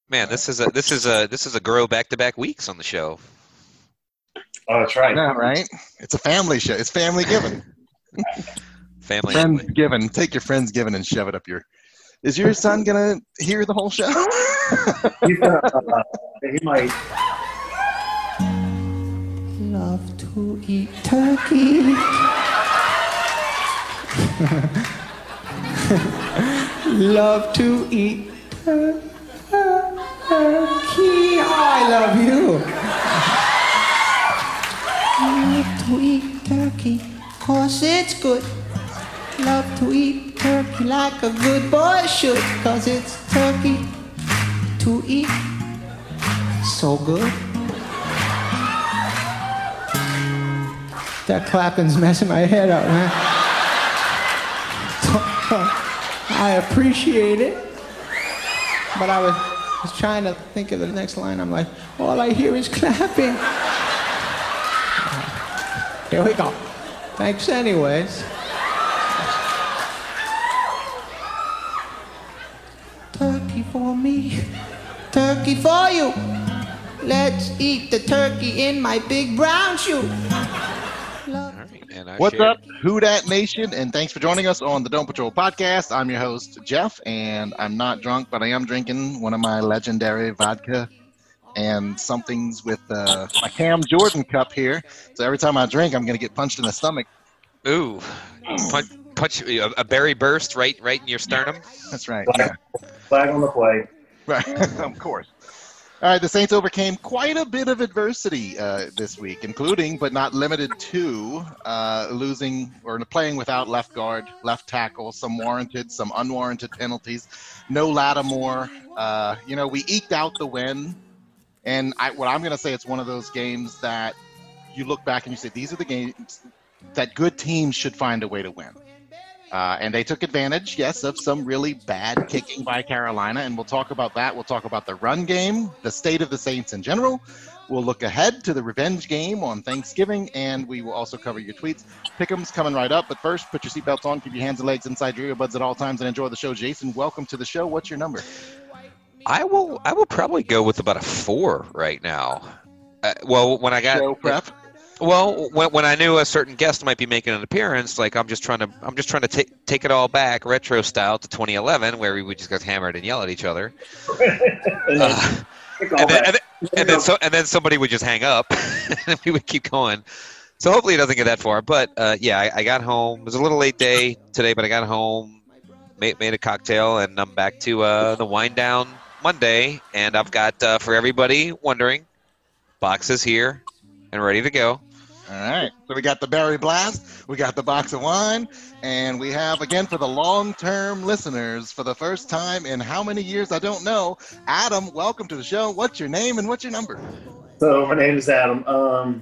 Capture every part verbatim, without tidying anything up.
Man, this is a this is a this is a grow back to back weeks on the show. Oh, that's right. Yeah, right. It's a family show. It's family giving. Family Friends only. giving. Take your friends giving and shove it up your. Is your son gonna hear the whole show? He's gonna, uh, he might. Love to eat turkey. Love to eat tur- turkey. Oh, I love you. Love to eat turkey, cause it's good. Love to eat turkey like a good boy should, cause it's turkey to eat. So good. That clapping's messing my head up, man. I appreciate it, but I was, was trying to think of the next line. I'm like, all I hear is clapping. Here we go. Thanks anyways. Turkey for me, turkey for you. Let's eat the turkey in my big brown shoe. All right, and I What's shared- up, Who Dat Nation? And thanks for joining us on the Don't Patrol podcast. I'm your host, Jeff, and I'm not drunk, but I am drinking one of my legendary vodka and somethings with uh, my Cam Jordan cup here. So every time I drink, I'm going to get punched in the stomach. Ooh, punch, punch a, a berry burst right right in your sternum. That's right. Flag, flag on the play. Right, of course. All right, the Saints overcame quite a bit of adversity uh, this week, including but not limited to uh, losing or playing without left guard, left tackle, some warranted, some unwarranted penalties, no Lattimore. Uh, you know, we eked out the win, and I, what I'm going to say, it's one of those games that you look back and you say, these are the games that good teams should find a way to win. Uh, and they took advantage, yes, of some really bad kicking by Carolina, and we'll talk about that. We'll talk about the run game, the state of the Saints in general. We'll look ahead to the revenge game on Thanksgiving, and we will also cover your tweets. Pick'em's coming right up, but first, put your seatbelts on, keep your hands and legs inside your earbuds at all times, and enjoy the show. Jason, welcome to the show. What's your number? I will I will probably go with about a four right now. Uh, well, when I got Show prep. Well, when, when I knew a certain guest might be making an appearance, like I'm just trying to I'm just trying to take take it all back retro style to twenty eleven, where we would just got hammered and yell at each other. and then, Uh, pick all and, then, that. and, then, and then so and then somebody would just hang up, and we would keep going. So hopefully it doesn't get that far. But uh, yeah, I, I got home. It was a little late day today, but I got home, made, made a cocktail, and I'm back to uh, the wind down Monday. And I've got uh, for everybody wondering, boxes here and ready to go. All right, so we got the Berry Blast, we got the box of wine, and we have, again, for the long-term listeners, for the first time in how many years, I don't know, Adam, welcome to the show. What's your name and what's your number? So my name is Adam. Um,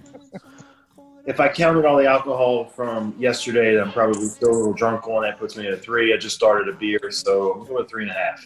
if I counted all the alcohol from yesterday, I'm probably still a little drunk on. That puts me at a three. I just started a beer, so I'm going with three and a half.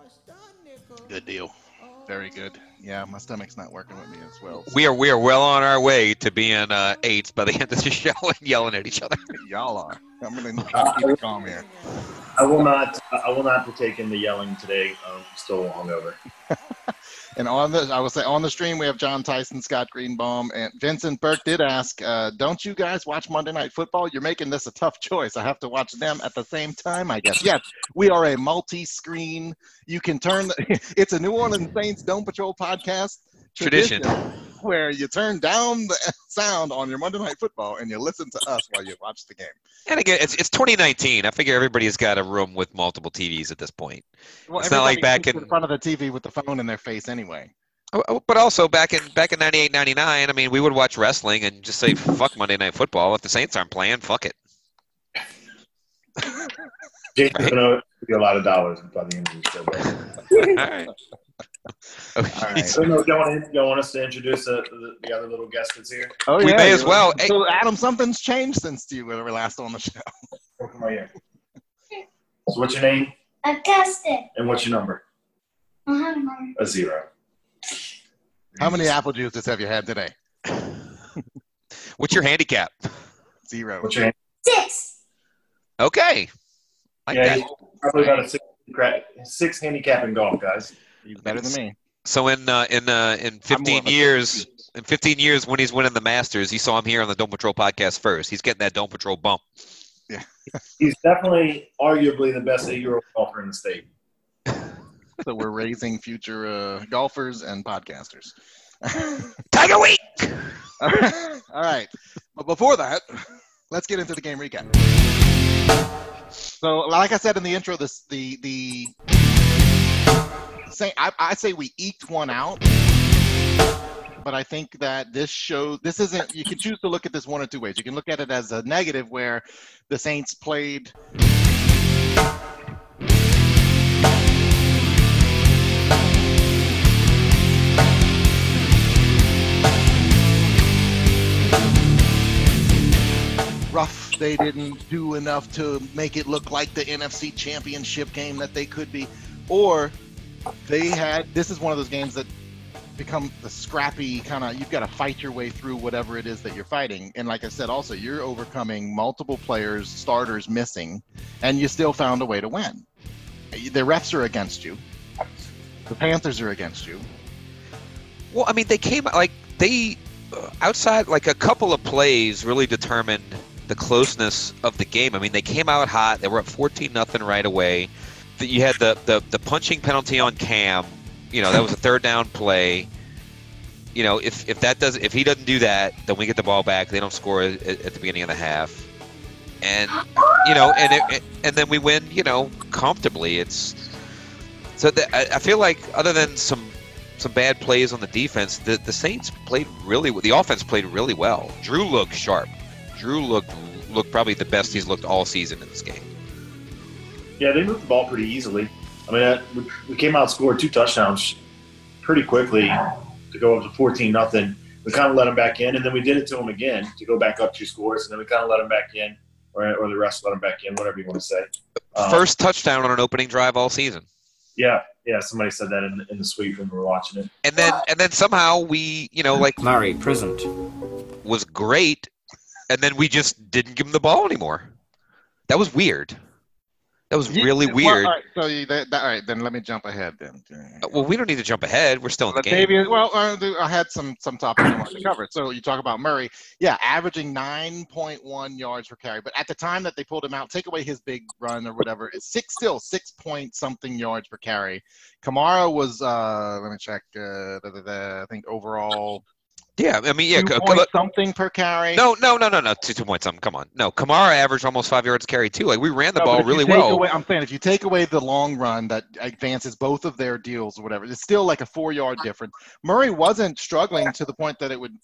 Good deal. Very good. Yeah, my stomach's not working with me as well. So. We are we are well on our way to being uh, eights by the end of the show and yelling at each other. Y'all are. I'm going to try to keep it calm here. I will not. I will not partake in the yelling today. I'm still hungover. And on the, I will say, on the stream, we have John Tyson, Scott Greenbaum, and Vincent Burke did ask, uh, don't you guys watch Monday Night Football? You're making this a tough choice. I have to watch them at the same time, I guess. Yes, we are a multi-screen. You can turn, the, it's a New Orleans Saints Don't Patrol podcast Tradition. where you turn down the sound on your Monday Night Football and you listen to us while you watch the game. And again, it's it's twenty nineteen. I figure everybody's got a room with multiple T Vs at this point. Well, It's not like everybody back sits in- in front of the T V with the phone in their face anyway. Oh, oh, But also back in back in ninety-eight, ninety-nine, I mean, we would watch wrestling and just say, fuck Monday Night Football. If the Saints aren't playing, fuck it. Jason's Right. going to be a lot of dollars by the end of the show. All right. Okay. All right. So, no, you want, you want us to introduce uh, the, the other little guest that's here? Oh, We may as well. Hey. So, Adam, something's changed since you were last on the show. Oh, come right here. So what's your name Augustin. and what's your number? Uh-huh. A zero. How many apple juices have you had today? What's your handicap? Zero. What's your name? Six. Okay. Like Yeah, that. you probably got a six, cra- six handicap in golf, guys. You're better than me. So in uh, in uh, in I'm more fifteen of a years, in fifteen years when he's winning the Masters, you saw him here on the Dome Patrol podcast first. He's getting that Dome Patrol bump. He's definitely, arguably, the best eight-year-old golfer in the state. So we're raising future uh, golfers and podcasters. Tiger Week. All right. All right. But before that, let's get into the game recap. So, like I said in the intro, this the the say I, I say we eked one out, but I think that this show this isn't. You can choose to look at this one or two ways. You can look at it as a negative, where the Saints played. Rough. They didn't do enough to make it look like the N F C Championship game that they could be, or they had. This is one of those games that become the scrappy kind of. You've got to fight your way through whatever it is that you're fighting. And like I said, also you're overcoming multiple players, starters missing, and you still found a way to win. The refs are against you. The Panthers are against you. Well, I mean, they came like they uh, outside like a couple of plays really determined the closeness of the game. I mean, they came out hot. They were up fourteen nothing right away. You had the, the the punching penalty on Cam. You know, that was a third down play. You know, if if that does if he doesn't do that, then we get the ball back. They don't score at, at the beginning of the half, and you know, and it, and then we win. You know, comfortably. It's so that, I, I feel like other than some some bad plays on the defense, the the Saints played really. The offense played really well. Drew looked sharp. Drew looked looked probably the best he's looked all season in this game. Yeah, they moved the ball pretty easily. I mean, uh, we, we came out and scored two touchdowns pretty quickly to go up to fourteen nothing. We kind of let them back in, and then we did it to them again to go back up two scores, and then we kind of let them back in, or, or the rest let them back in, whatever you want to say. Um, First touchdown on an opening drive all season. Yeah, yeah. Somebody said that in, in the suite when we were watching it. And then and then somehow we, you know, like Murray, present. was great, and then we just didn't give him the ball anymore. That was weird. That was really Well, weird. all right, so you, that, that, all right, then let me jump ahead then. Well, we don't need to jump ahead. We're still in the game. Latavius, well, uh, I had some some topics I wanted to cover. So you talk about Murray, yeah, averaging nine point one yards per carry. But at the time that they pulled him out, take away his big run or whatever, it's six still six point something yards per carry. Kamara was, uh, let me check, uh, the, the, the, I think overall. Yeah, I mean, yeah. Two c- point c- something per carry. No, no, no, no, no. Two, two points. Something. Come on. No, Kamara averaged almost five yards carry too. Like we ran the No, but ball if you really take well. Away, I'm saying if you take away the long run that advances both of their deals or whatever, it's still like a four-yard difference. Murray wasn't struggling to the point that it would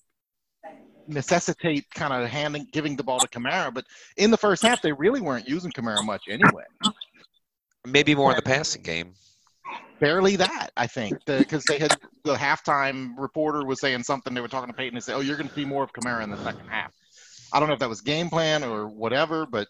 necessitate kind of handing, giving the ball to Kamara. But in the first half, they really weren't using Kamara much anyway. Maybe more in the passing game. Barely that, I think, because they had the halftime reporter was saying something. They were talking to Peyton and said, "Oh, you're going to see more of Kamara in the second half." I don't know if that was game plan or whatever, but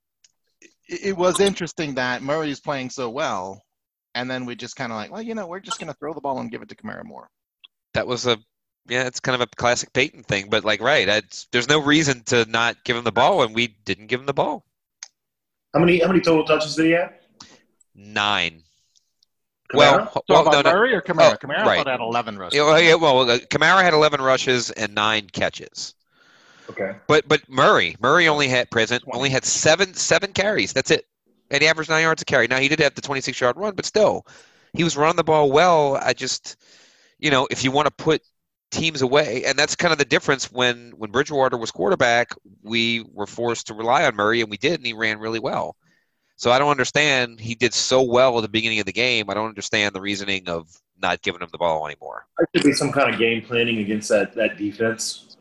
it, it was interesting that Murray's playing so well, and then we just kind of like, well, you know, we're just going to throw the ball and give it to Kamara more. That was a, yeah, it's kind of a classic Peyton thing. But like, right, it's, there's no reason to not give him the ball, and we didn't give him the ball. How many how many total touches did he have? Nine. Kamara? Well, So well, about no, no. Murray or Kamara? Oh, Kamara right. thought had eleven rushes. Yeah, well, yeah, well, uh, Kamara had eleven rushes and nine catches. Okay. But but Murray, Murray only had present only had seven seven carries. That's it, and he averaged nine yards a carry. Now he did have the twenty-six yard run, but still, he was running the ball well. I just, you know, if you want to put teams away, and that's kind of the difference when when Bridgewater was quarterback, we were forced to rely on Murray, and we did, and he ran really well. So I don't understand. He did so well at the beginning of the game. I don't understand the reasoning of not giving him the ball anymore. There should be some kind of game planning against that, that defense.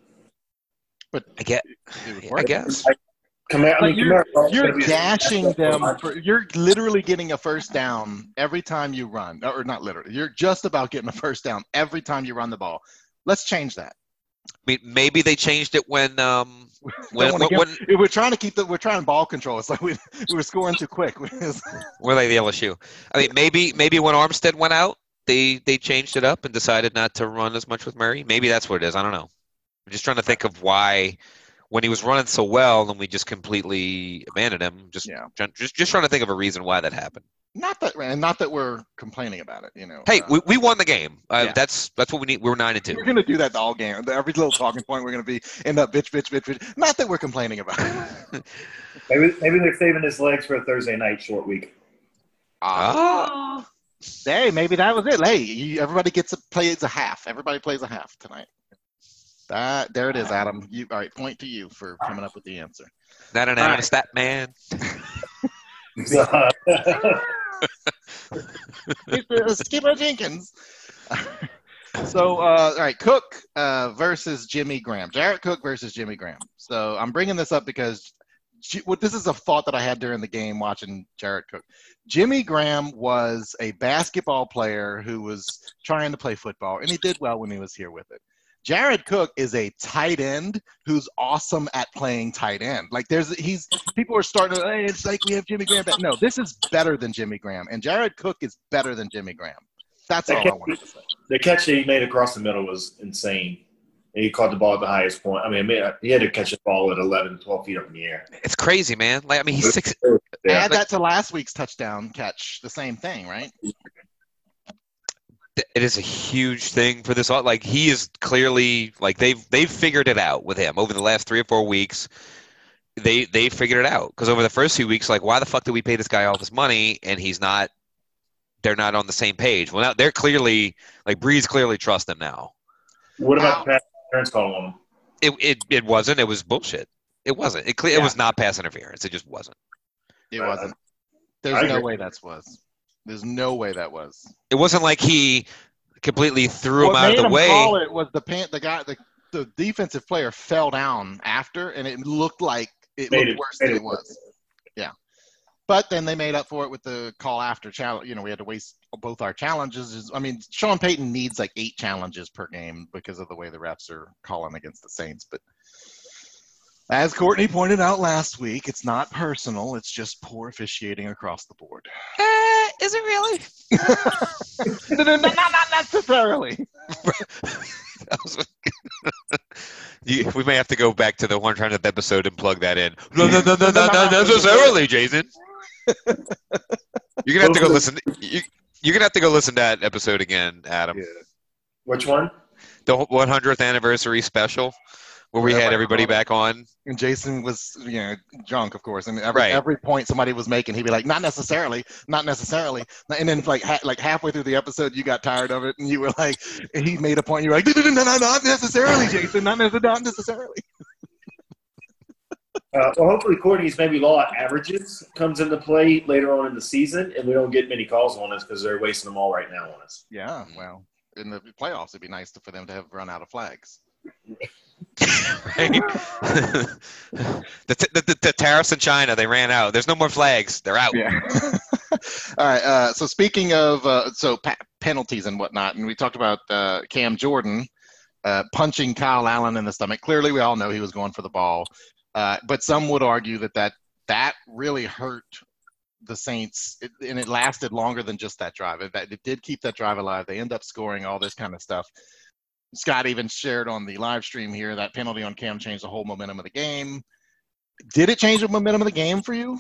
But I get, it was I working. guess. Kamara, I But mean, you're, Kamara- you're gashing them. For, you're literally getting a first down every time you run. Or not literally. You're just about getting a first down every time you run the ball. Let's change that. I mean, maybe they changed it when um when Don't when, wanna when give- we're trying to keep the we're trying ball control. It's like we we were scoring too quick. were they the L S U? I mean, maybe maybe when Armstead went out, they they changed it up and decided not to run as much with Murray. Maybe that's what it is. I don't know. I'm just trying to think of why when he was running so well and we just completely abandoned him. Just Yeah. trying, just just trying to think of a reason why that happened. Not that, and not that we're complaining about it, you know. Hey, uh, we, we won the game. Uh, yeah. That's that's what we need. We're nine and two. We're gonna do that all game. Every little talking point, we're gonna be end up bitch, bitch, bitch, bitch. Not that we're complaining about it. Maybe maybe they're saving his legs for a Thursday night short week. Ah. Hey, maybe that was it. Hey, you, everybody gets a plays a half. Everybody plays a half tonight. That there it is, Adam. You all right? Point to you for coming up with the answer. Not an All right. right. stat man. So, Mister Skipper Jenkins. So, uh, all right, Cook uh, versus Jimmy Graham. Jared Cook versus Jimmy Graham. So I'm bringing this up because well, this is a thought that I had during the game watching Jared Cook. Jimmy Graham was a basketball player who was trying to play football, and he did well when he was here with it. Jared Cook is a tight end who's awesome at playing tight end. Like there's, he's people are starting to, hey, it's like we have Jimmy Graham back. No, this is better than Jimmy Graham, and Jared Cook is better than Jimmy Graham. That's all I wanted to say. The catch that he made across the middle was insane. He caught the ball at the highest point. I mean, he had to catch the ball at eleven, twelve feet up in the air. It's crazy, man. Like I mean, he's six. Yeah. Add that to last week's touchdown catch. The same thing, right? It is a huge thing for this. Like he is clearly like they've they've figured it out with him over the last three or four weeks. They they figured it out because over the first few weeks, like why the fuck did we pay this guy all this money and he's not? They're not on the same page. Well, now they're clearly like Breeze clearly trusts them now. What about the pass interference call on him? It it it wasn't. It was bullshit. It wasn't. It clear. Yeah. It was not pass interference. It just wasn't. It Uh, wasn't. There's I no agree. way that was. There's no way that was. It wasn't like he completely threw him What out made of the him way. call it was the pan, the guy, the, the defensive player fell down after, and it looked like it Made looked it- worse made than it it was. Yeah, but then they made up for it with the call after challenge. You know, we had to waste both our challenges. I mean, Sean Payton needs like eight challenges per game because of the way the refs are calling against the Saints. But as Courtney pointed out last week, it's not personal. It's just poor officiating across the board. Eh, is it really? no, no, not, not necessarily. That was- you, we may have to go back to the one hundredth episode and plug that in. No, no, no, no, no, not necessarily, Jason. You're gonna have to go listen. You, you're gonna have to go listen to that episode again, Adam. Yeah. Which one? The one hundredth anniversary special, where we had everybody back on. And Jason was, you know, drunk, of course. And every Right. every point somebody was making, he'd be like, "Not necessarily, not necessarily." And then, like, ha- like halfway through the episode, you got tired of it, and you were like, and he made a point. You were like, "No, no, no, no, not necessarily, Jason, not, nece- not necessarily." Uh, well, hopefully Courtney's maybe law of averages comes into play later on in the season, and we don't get many calls on us because they're wasting them all right now on us. Yeah, well, in the playoffs, it'd be nice to, for them to have run out of flags. Right? the, t- the, the, the tariffs in China, they ran out. There's no more flags. They're out. Yeah. All right. Uh, so speaking of uh, so pa- penalties and whatnot, and we talked about uh, Cam Jordan uh, punching Kyle Allen in the stomach. Clearly, we all know he was going for the ball, uh, but some would argue that that, that really hurt the Saints, it, and it lasted longer than just that drive. It, it did keep that drive alive. They end up scoring all this kind of stuff. Scott even shared on the live stream here that penalty on Cam changed the whole momentum of the game. Did it change the momentum of the game for you?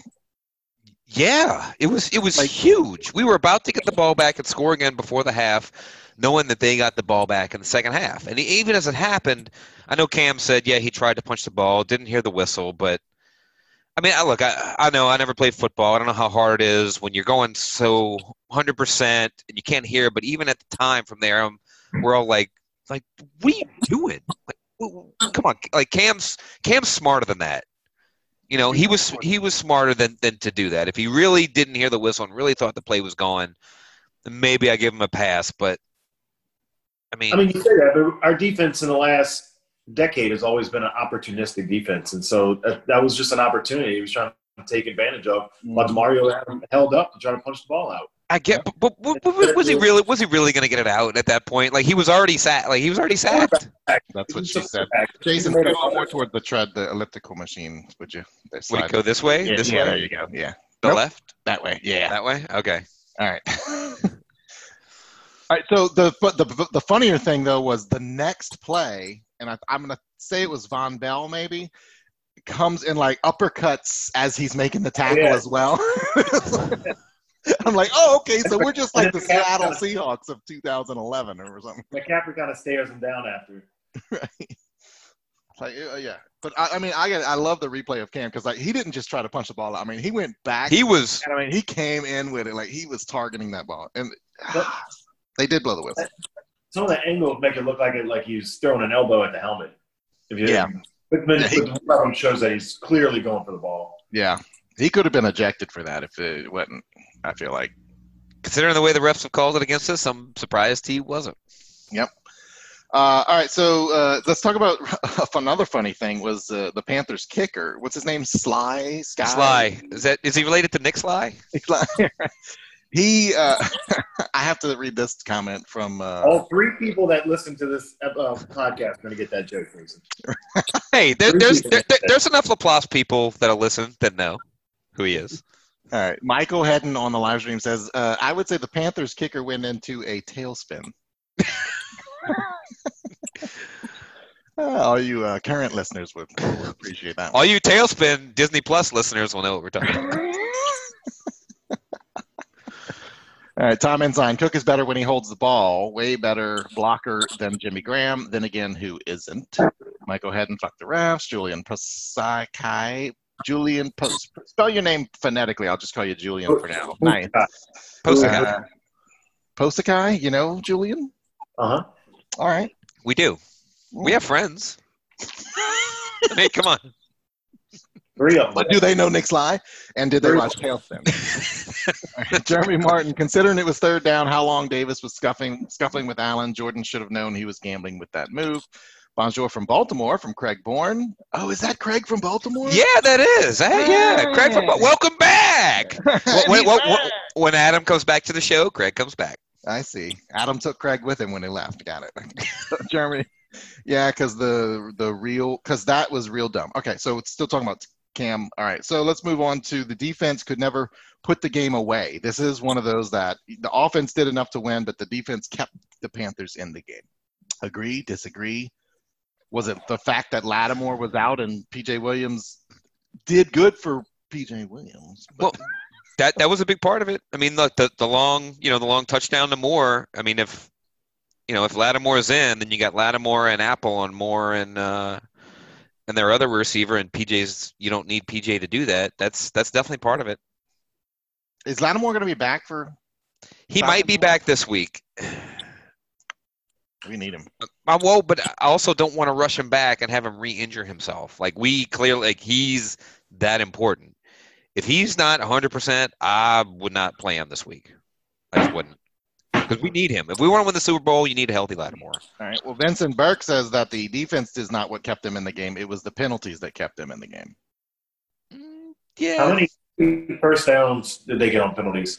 Yeah, it was it was Like- huge. We were about to get the ball back and score again before the half, knowing that they got the ball back in the second half. And even as it happened, I know Cam said, yeah, he tried to punch the ball, didn't hear the whistle, but I mean, I, look, I, I know I never played football. I don't know how hard it is when you're going so one hundred percent and you can't hear. But even at the time from there, um, we're all like, like, what are you doing? Like, w- w- come on, like Cam's Cam's smarter than that. You know, he was he was smarter than than to do that. If he really didn't hear the whistle and really thought the play was gone, then maybe I give him a pass. But I mean, I mean, you say that, but our defense in the last decade has always been an opportunistic defense, and so that, that was just an opportunity he was trying to take advantage of. But Mario had him held up to try to punch the ball out. I get, but, but, but, but was he really was he really going to get it out at that point? Like he was already sat, like he was already sacked. That's what she said. Jason, go more toward the tread, the elliptical machine, would you? That Would slide. it go this way? Yeah, this yeah, way? there you go. Yeah. The Nope. left? That way. Yeah. That way? Okay. All right. All right. So the, the the funnier thing though was the next play, and I, I'm gonna say it was Von Bell maybe, comes in like uppercuts as he's making the tackle Yeah. as well. I'm like, oh, okay, so we're just like the And then McCaffrey Seattle kinda- Seahawks of two thousand eleven or something. McCaffrey kind of stares him down after. Right. Like, uh, yeah. But, I, I mean, I I love the replay of Cam because, like, he didn't just try to punch the ball out. I mean, he went back. He was. And, I mean, he came in with it. Like, he was targeting that ball. And But- they did blow the whistle. Some of the angles make it look like it like he's throwing an elbow at the helmet. If you, Yeah. But, but, Yeah, he- but one of them shows that he's clearly going for the ball. Yeah. He could have been ejected for that if it wasn't, I feel like. Considering the way the refs have called it against us, I'm surprised he wasn't. Yep. Uh, all right, so uh, let's talk about another funny thing was uh, the Panthers kicker. What's his name? Sly? Sky? Sly. Is that is he related to Nick Sly? Sly. He, uh, I have to read this comment from. Uh, All three people that listen to this uh, podcast are going to get that joke, Mason. Hey, there, Three there's people. there, there- there's enough Laplace people that'll listen that know who he is. All right, Michael Hedden on the live stream says, uh, "I would say the Panthers kicker went into a tailspin." Uh, all you uh, current listeners would appreciate that. All you Tailspin Disney Plus listeners will know what we're talking about. All right, Tom Ensign. Cook is better when he holds the ball. Way better blocker than Jimmy Graham. Then again, who isn't? Michael Hedden, fuck the refs. Julian Pasakai. Julian, Pos- spell your name phonetically. I'll just call you Julian for now. Nice. Post Uh, Posakai, you know, Julian? Uh-huh. All right. We do. We have friends. I mean, come on. Three of them. But do they know Nick Sly? And did they Very watch Tailspin? Jeremy Martin, considering it was third down, how long Davis was scuffing, scuffling with Allen, Jordan should have known he was gambling with that move. Bonjour from Baltimore, from Craig Bourne. Oh, is that Craig from Baltimore? Yeah, that is. Hey, yeah, Craig. From, welcome back. when, when, when, when Adam comes back to the show, Craig comes back. I see. Adam took Craig with him when he left. Got it. Jeremy. Yeah, because the the real because that was real dumb. Okay, so it's still talking about Cam. All right, so let's move on to the defense could never put the game away. This is one of those that the offense did enough to win, but the defense kept the Panthers in the game. Agree? Disagree? Was it the fact that Lattimore was out and P J Williams did good for P J Williams? Well, that that was a big part of it. I mean, look, the the long you know the long touchdown to Moore. I mean, if you know if Lattimore's in, then you got Lattimore and Apple on Moore and uh, and their other receiver and P J's. You don't need P J to do that. That's that's definitely part of it. Is Lattimore going to be back for? He Falcons might be one? back this week. We need him. I well, but I also don't want to rush him back and have him re-injure himself. Like we clearly, like he's that important. If he's not one hundred percent, I would not play him this week. I just wouldn't. Because we need him. If we want to win the Super Bowl, you need a healthy Lattimore. All right. Well, Vincent Burke says that the defense is not what kept them in the game. It was the penalties that kept them in the game. How Yeah. many first downs did they get on penalties?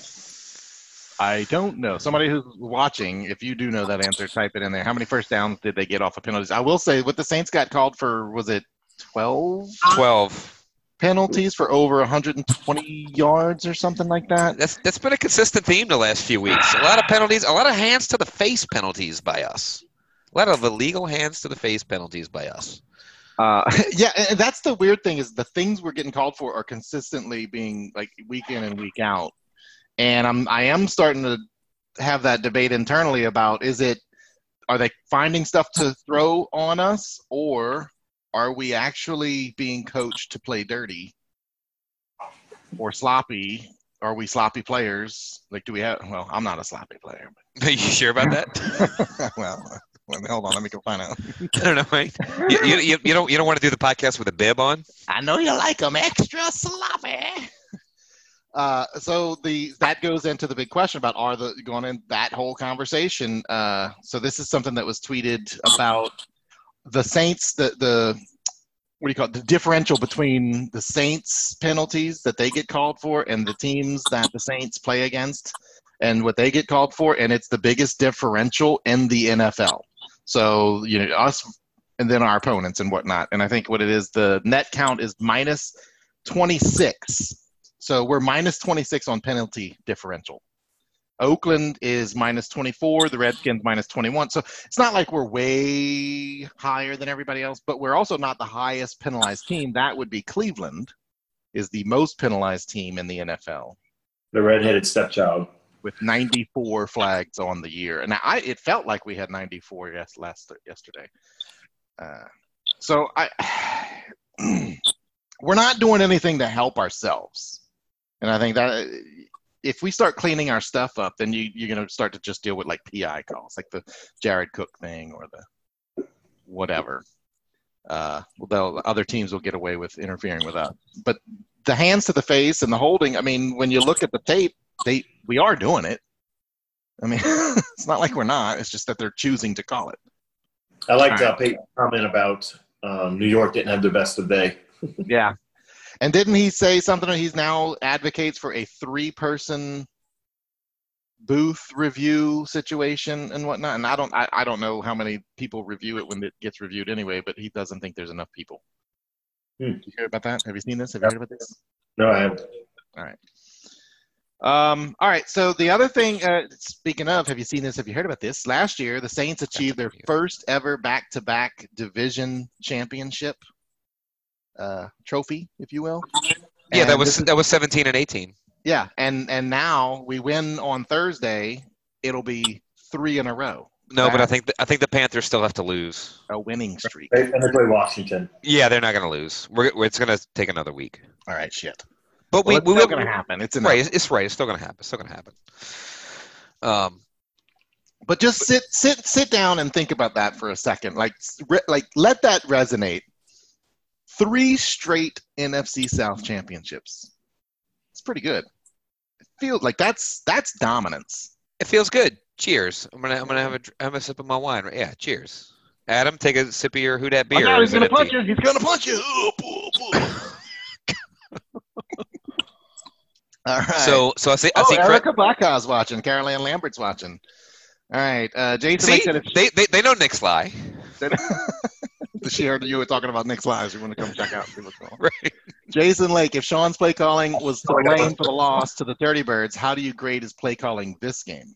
I don't know. Somebody who's watching, if you do know that answer, type it in there. How many first downs did they get off of penalties? I will say what the Saints got called for, was it twelve twelve. penalties for over one hundred twenty yards or something like that? That's that's been a consistent theme the last few weeks. A lot of penalties, a lot of hands to the face penalties by us. A lot of illegal hands to the face penalties by us. Uh, yeah, and that's the weird thing is the things we're getting called for are consistently being like week in and week out. And I'm I am starting to have that debate internally about is it are they finding stuff to throw on us or are we actually being coached to play dirty or sloppy? Are we sloppy players? Like, do we have? Well, I'm not a sloppy player. Are you sure about that? But well, well, hold on, let me go find out. I don't know, right? You, you, you, you don't you don't want to do the podcast with a bib on? I know you like them extra sloppy. Uh, so the that goes into the big question about are the going in that whole conversation. Uh, so this is something that was tweeted about the Saints. The the what do you call it? The differential between the Saints penalties that they get called for and the teams that the Saints play against and what they get called for, and it's the biggest differential in the N F L. So you know us and then our opponents and whatnot. And I think what it is, the net count is minus twenty-six. So we're minus twenty-six on penalty differential. Oakland is minus twenty-four. The Redskins minus twenty-one. So it's not like we're way higher than everybody else, but we're also not the highest penalized team. That would be Cleveland is the most penalized team in the N F L. The redheaded stepchild. with ninety-four flags on the year. And I, it felt like we had ninety-four yes, last yesterday. Uh, so I, we're not doing anything to help ourselves. And I think that if we start cleaning our stuff up, then you, you're going to start to just deal with like P I calls, like the Jared Cook thing or the whatever. Uh, well, other teams will get away with interfering with that. But the hands to the face and the holding, I mean, when you look at the tape, they we are doing it. I mean, it's not like we're not. It's just that they're choosing to call it. I liked uh, Peyton's comment about um, New York didn't have their best of day. Yeah. And didn't he say something? He's now advocates for a three-person booth review situation and whatnot. And I don't, I, I don't know how many people review it when it gets reviewed anyway. But he doesn't think there's enough people. Hmm. Did you hear about that? Have you seen this? Have you heard about this? No, I haven't. All right. Um, all right. So the other thing, uh, speaking of, have you seen this? Have you heard about this? Last year, the Saints achieved their first ever back-to-back division championship uh, trophy, if you will. Yeah, And that was this is- that was seventeen and eighteen. yeah, and and now we win on Thursday. It'll be three in a row. No, but I That's think the, I think the Panthers still have to lose. a winning streak. They, and they play Washington. Yeah, they're not going to lose. We're, we're it's going to take another week. All right, shit. But Well, we it's we still will going to happen. It's Right, enough. it's, it's right. It's still going to happen. It's still going to happen. Um, But just sit, sit, sit down and think about that for a second. Like, re, like let that resonate. Three straight N F C South championships. It's pretty good. It feels like that's that's dominance. it feels good. Cheers. I'm gonna I'm gonna have a dr- have a sip of my wine. Right? Yeah, cheers. Adam, take a sip of your who dat beer. Oh, no, he's Is it gonna empty? punch you. He's gonna punch you. Ooh, ooh, ooh. All right. So so I see I oh, see. Cra- Erica Blackhaw's watching. Carol Ann Lambert's watching. All right. Uh, Jason see Lake said if they, they they know Nick Sly. she heard you were talking about Nick Slides. You want to come check out and see what's going on. Right. Jason Lake, if Sean's play calling was to blame for the loss to the Dirty Birds, how do you grade his play calling this game?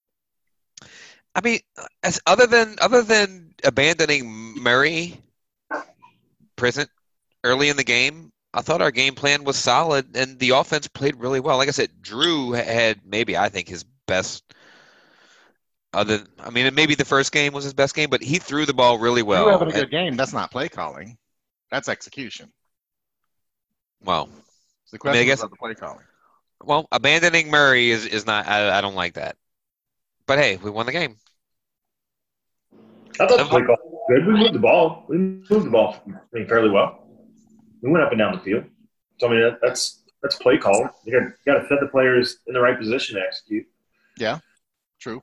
I mean, as other than other than abandoning Murray present early in the game, I thought our game plan was solid and the offense played really well. Like I said, Drew had maybe I think his best. Other, I mean, maybe the first game was his best game, but he threw the ball really well. you having a And- good game. That's not play calling. That's execution. well, The I question mean, I is guess- about the play calling. well, abandoning Murray is, is not. I, I don't like that. But hey, we won the game. I thought the play call was good. We moved the ball. We moved the ball I mean, fairly well. We went up and down the field. So I mean, that, that's that's play call. You got, you got to set the players in the right position to execute. Yeah, true.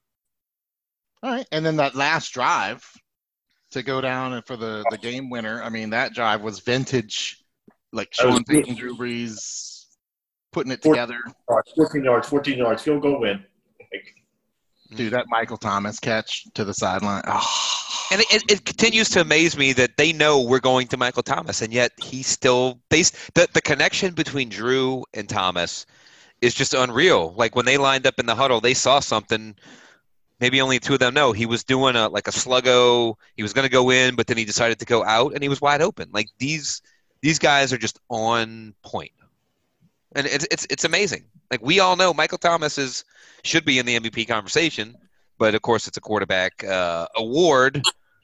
All right, and then that last drive to go down and for the, the game winner. I mean, that drive was vintage, like That was Sean Payton, Drew Brees putting it Four- together. fourteen yards, fourteen yards, field goal win. Like, Dude, that Michael Thomas catch to the sideline. Oh. And it, it, it continues to amaze me that they know we're going to Michael Thomas, and yet he still they the the connection between Drew and Thomas is just unreal. Like when they lined up in the huddle, they saw something. Maybe only two of them know. He was doing a like a sluggo. He was going to go in, but then he decided to go out, and he was wide open. Like these these guys are just on point, and it's it's it's amazing. Like we all know, Michael Thomas is should be in the M V P conversation, but of course it's a quarterback uh, award.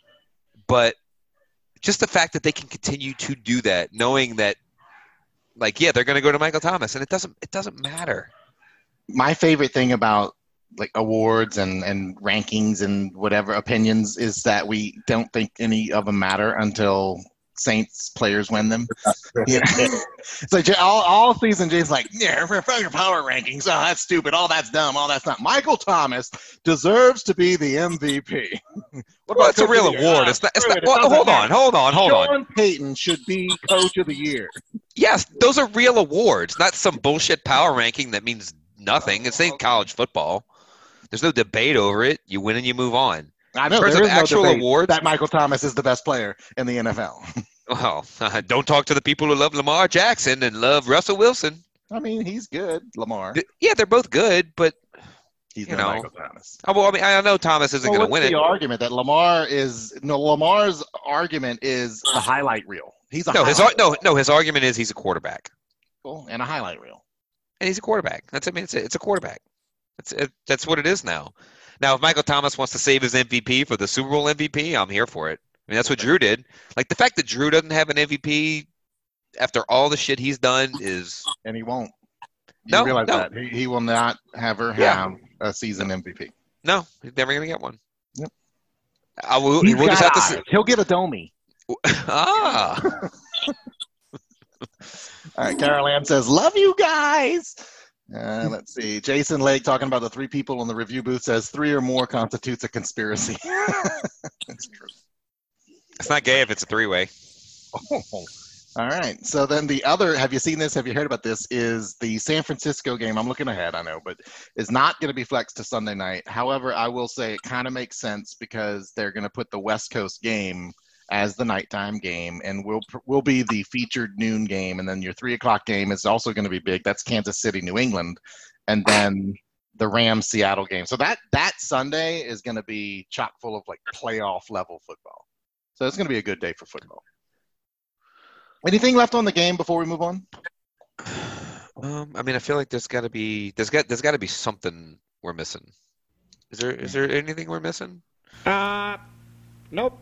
But just the fact that they can continue to do that, knowing that, like, yeah, they're going to go to Michael Thomas, and it doesn't it doesn't matter. My favorite thing about like awards and, and rankings and whatever opinions is that we don't think any of them matter until Saints players win them. Yeah. It's like all, all season Jay's like, yeah, for your power rankings. Oh, that's stupid. Oh, that's dumb. Oh, that's not. Michael Thomas deserves to be the M V P. What Well, it's a Coach real of the Year? award. Ah, It's not. It's screw not it. It well, doesn't hold on, matter. hold on, hold on. Sean Payton should be Coach of the Year. Yes, those are real awards, not some bullshit power ranking that means nothing. It's ain't college football. There's no debate over it. You win and you move on. I know In terms there of is no actual debate awards, that Michael Thomas is the best player in the N F L. well, don't talk to the people who love Lamar Jackson and love Russell Wilson. I mean, he's good, Lamar. Th- Yeah, they're both good, but He's you no know, Michael Thomas. oh, well, I mean, I know Thomas isn't Well, going to what's win the it. argument that Lamar is no Lamar's argument is the highlight reel. He's a No, his highlight ar- no, no. His argument is he's a quarterback. reel and a highlight reel. and he's a quarterback. That's I mean, it's a, it's a quarterback. That's it, that's what it is now. Now, if Michael Thomas wants to save his M V P for the Super Bowl M V P, I'm here for it. I mean, that's what Drew did. Like the fact that Drew doesn't have an M V P after all the shit he's done is, and he won't. You no, realize no. that he, he will not ever have Yeah. a season M V P. No, he's never gonna get one. Yep. I will. He's We'll just got have to eyes. He'll get a Domi. see. Ah. All right, Carol Ann says, "Love you guys." Uh, let's see. Jason Lake talking about the three people in the review booth says three or more constitutes a conspiracy. That's true. It's not gay if it's a three-way. Oh. All right. So then the other, have you seen this? Have you heard about this? Is the San Francisco game. I'm looking ahead, I know, but is not going to be flexed to Sunday night. However, I will say it kind of makes sense because they're going to put the West Coast game as the nighttime game, and will will be the featured noon game. And then your three o'clock game is also going to be big. That's Kansas City, New England, and then the Rams Seattle game. So that that Sunday is going to be chock full of like playoff level football. So it's going to be a good day for football. Anything left on the game before we move on? Um, I mean, I feel like there's got to be there's got there's got to be something we're missing. Is there is there anything we're missing? Uh, nope.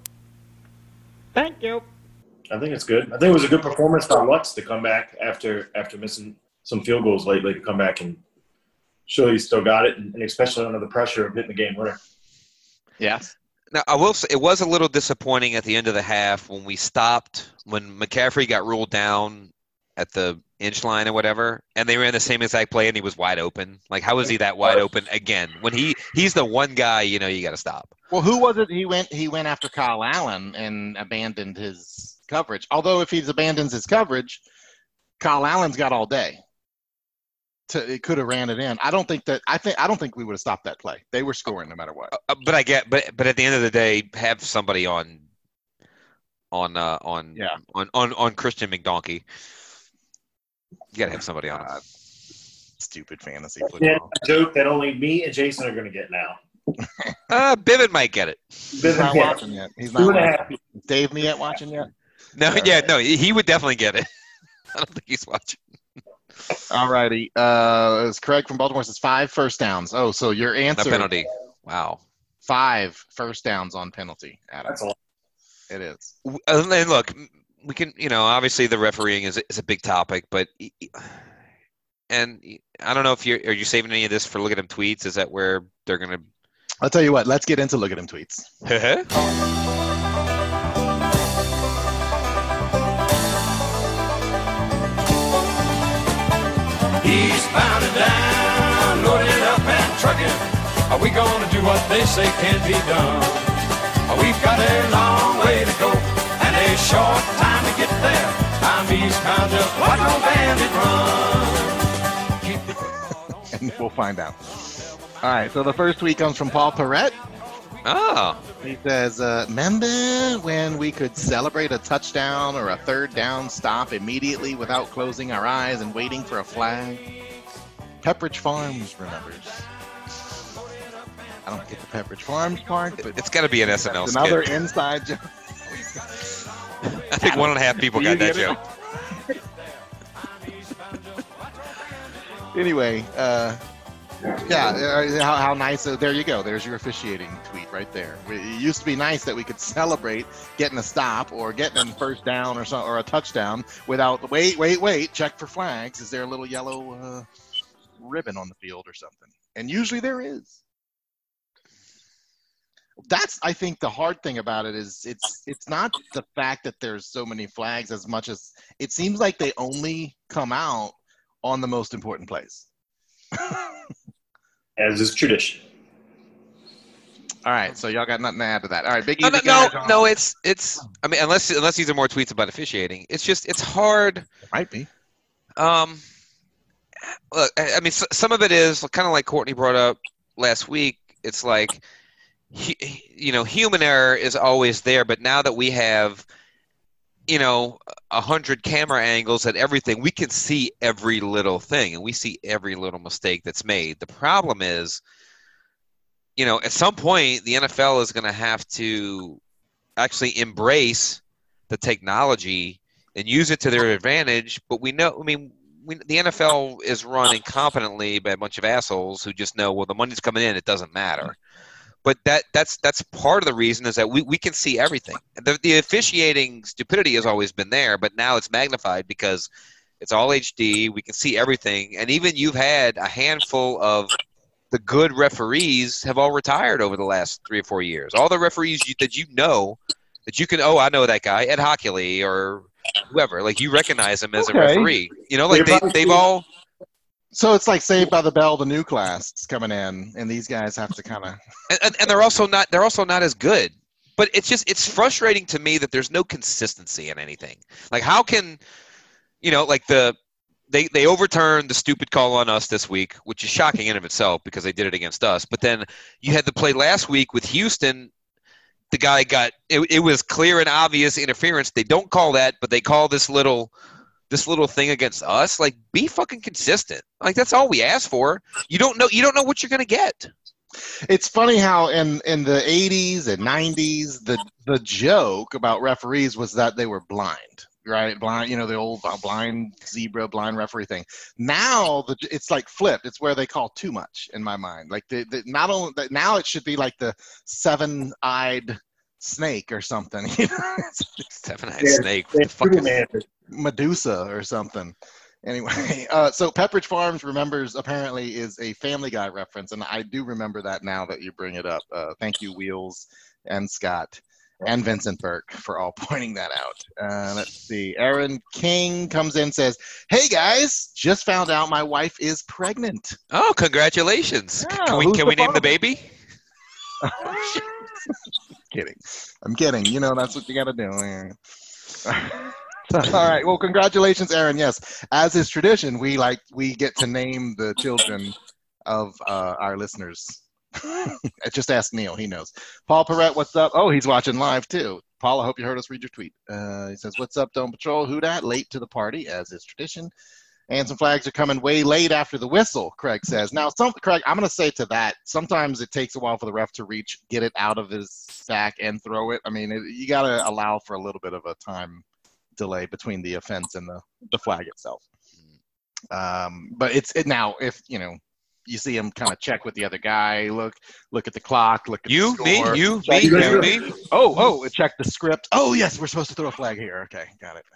Thank you. I think it's good. I think it was a good performance by Lutz to come back after after missing some field goals lately to come back and show he still got it, and, and especially under the pressure of hitting the game winner. Yes. Now, I will say it was a little disappointing at the end of the half when we stopped, when McCaffrey got ruled down at the inch line or whatever, and they ran the same exact play and he was wide open. Like, how is he that wide open again? When he he's the one guy, you know, you got to stop. Well, who was it? He went he went after Kyle Allen and abandoned his coverage. Although if he abandons his coverage, Kyle Allen's got all day. To, it could have ran it in. I don't think that. I think I don't think we would have stopped that play. They were scoring no matter what. Uh, but I get, but but at the end of the day, have somebody on, on uh, on Yeah. on on on Christian McDonkey. You got to have somebody on. Uh, stupid fantasy Yeah, football. a joke that only me and Jason are going to get now. Uh, Bivin might get it. He's not Yeah. watching yet. He's Two not and a half. watching. Is Dave me yet watching yet? No, All yeah, right. no, he would definitely get it. I don't think he's watching. All righty. Uh, as Craig from Baltimore says, five first downs. Oh, so your No answer: penalty. Wow. five first downs on penalty. Adam. That's a lot. It is. Uh, And look, we can, you know, obviously the refereeing is is a big topic, but and I don't know if you're are you saving any of this for look at them tweets? Is that where they're gonna? I'll tell you what. Let's get into look at him tweets. Eastbound and down, loaded up and trucking. Are we gonna do what they say can be done? We've got a long way to go and a short time to get there. I'm eastbound, just watch no bandit run. Keep the guard on. And we'll find out. All right. So the first tweet comes from Paul Perrette. Oh, He says, uh, remember when we could celebrate a touchdown or a third down stop immediately without closing our eyes and waiting for a flag? Pepperidge Farms remembers. I don't get the Pepperidge Farms part, but it's got to be an S N L it's skit. another inside joke. I think one and a half people Do you got that get it? joke. Anyway, uh, yeah, uh, how, how nice. Uh, there you go. There's your officiating tweet right there. It used to be nice that we could celebrate getting a stop or getting a first down or so, or a touchdown without, wait, wait, wait, check for flags. Is there a little yellow uh, ribbon on the field or something? And usually there is. That's, I think, the hard thing about it is it's it's not the fact that there's so many flags as much as it seems like they only come out on the most important plays. As is tradition. All right, so y'all got nothing to add to that. All right, Big No, Easy no, no, guys on- no. It's it's. I mean, unless unless these are more tweets about officiating, it's just it's hard. It might be. Um, look, I, I mean, s some of it is kind of like Courtney brought up last week. It's like, he, you know, human error is always there, but now that we have, you know, a hundred camera angles at everything, we can see every little thing, and we see every little mistake that's made. The problem is, you know, at some point, the N F L is going to have to actually embrace the technology and use it to their advantage. But we know, I mean, we, the N F L is run incompetently by a bunch of assholes who just know, well, the money's coming in, it doesn't matter. But that that's that's part of the reason is that we, we can see everything. The, the officiating stupidity has always been there, but now it's magnified because it's all H D. We can see everything. And even you've had a handful of the good referees have all retired over the last three or four years. All the referees you, that you know, that you can, oh, I know that guy, Ed Hockley or whoever. Like, you recognize him as Okay. a referee. You know, like they, they've all – So it's like Saved by the Bell, the new class is coming in, and these guys have to kind of. And, and, and they're also not they're also not as good. But it's just it's frustrating to me that there's no consistency in anything. Like, how can, you know, like the they they overturned the stupid call on us this week, which is shocking in of itself because they did it against us. But then you had the play last week with Houston. The guy got it, it was clear and obvious interference. They don't call that, but they call this little. This little thing against us, like, be fucking consistent. Like, that's all we ask for. You don't know. You don't know what you're gonna get. It's funny how in, in the eighties and nineties, the the joke about referees was that they were blind, right? Blind, you know, the old blind zebra, blind referee thing. Now the, it's like flipped. It's where they call too much in my mind. Like, the, the, not only now it should be like the seven-eyed snake or something. You know? Seven-eyed snake. What the fuck is Medusa or something. Anyway, uh, so Pepperidge Farms remembers apparently is a Family Guy reference, and I do remember that now that you bring it up. Uh, thank you, Wheels and Scott and Vincent Burke, for all pointing that out. Uh, let's see. Aaron King comes in and says, "Hey guys, just found out my wife is pregnant." Oh, congratulations! Yeah, can we who's can the we name father? the baby? Kidding. I'm kidding. You know, that's what you got to do. All right. Well, congratulations, Aaron. Yes, as is tradition, we like we get to name the children of uh, our listeners. Just ask Neil; he knows. Paul Perrette, what's up? Oh, he's watching live too. Paul, I hope you heard us read your tweet. Uh, he says, "What's up, Dome Patrol? Who dat? Late to the party, as is tradition. And some flags are coming way late after the whistle." Craig says. Now, some Craig, I'm going to say to that. Sometimes it takes a while for the ref to reach, get it out of his sack, and throw it. I mean, it, you got to allow for a little bit of a time delay between the offense and the, the flag itself. Um, but it's it now if you know you see him kind of check with the other guy, look look at the clock, look at You, the me, score, you, check me, the- you, me. Oh, oh, check the script. Oh, yes, we're supposed to throw a flag here. Okay, got it.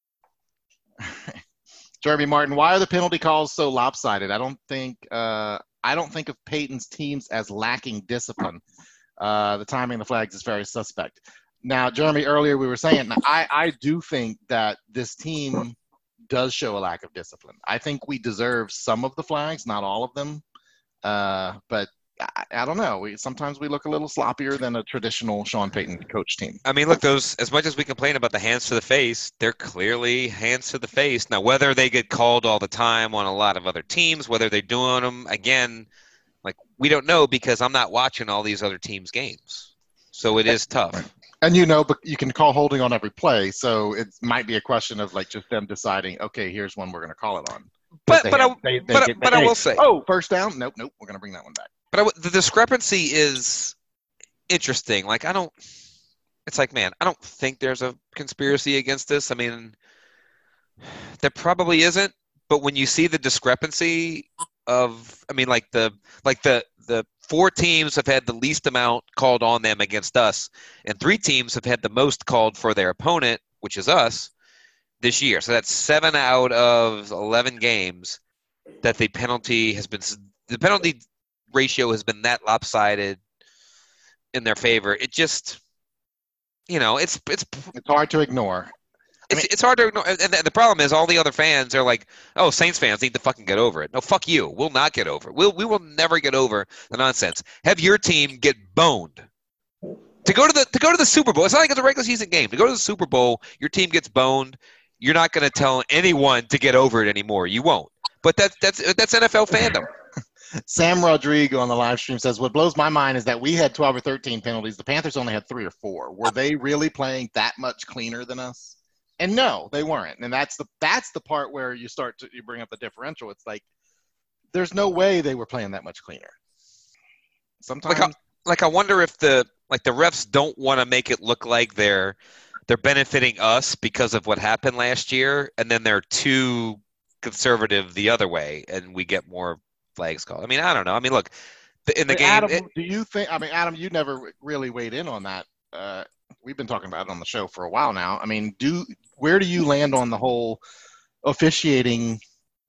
Jeremy Martin, why are the penalty calls so lopsided? I don't think uh, I don't think of Peyton's teams as lacking discipline. Uh, the timing of the flags is very suspect. Now, Jeremy, earlier we were saying, I, I do think that this team does show a lack of discipline. I think we deserve some of the flags, not all of them. Uh, but I, I don't know. We, sometimes we look a little sloppier than a traditional Sean Payton coach team. I mean, look, those as much as we complain about the hands to the face, they're clearly hands to the face. Now, whether they get called all the time on a lot of other teams, whether they're doing them again, like we don't know because I'm not watching all these other teams' games. So it is tough. And you know, but you can call holding on every play, so it might be a question of like just them deciding, okay, here's one we're going to call it on. But They but have- I, they- they but, get- but I hey, will say, oh, first down, nope, nope, we're going to bring that one back. but I w the discrepancy is interesting. Like I don't, it's like man, I don't think there's a conspiracy against this. I mean, there probably isn't. But when you see the discrepancy of, I mean, like the like the the four teams have had the least amount called on them against us, and three teams have had the most called for their opponent, which is us, this year. So that's seven out of eleven games that the penalty has been the penalty ratio has been that lopsided in their favor. It just, you know, it's it's It's hard to ignore. it's, it's hard to ignore. And and the problem is all the other fans are like, oh, Saints fans need to fucking get over it. No, fuck you. We'll not get over it. We'll, we will never get over the nonsense. Have your team get boned. To go to the to go to the Super Bowl, it's not like it's a regular season game. To go to the Super Bowl, your team gets boned. You're not going to tell anyone to get over it anymore. You won't. But that's that's that's N F L fandom. Sam Rodrigo on the live stream says, what blows my mind is that we had twelve or thirteen penalties. The Panthers only had three or four. Were they really playing that much cleaner than us? And no, they weren't. And that's the that's the part where you start to you bring up the differential. It's like there's no way they were playing that much cleaner. Sometimes Like I, like I wonder if the like the refs don't want to make it look like they're they're benefiting us because of what happened last year, and then they're too conservative the other way, and we get more flags called. I mean, I don't know. I mean, look, the, in the But game. Adam, it- do you think? I mean, Adam, you never really weighed in on that. Uh, we've been talking about it on the show for a while now. I mean, do where do you land on the whole officiating?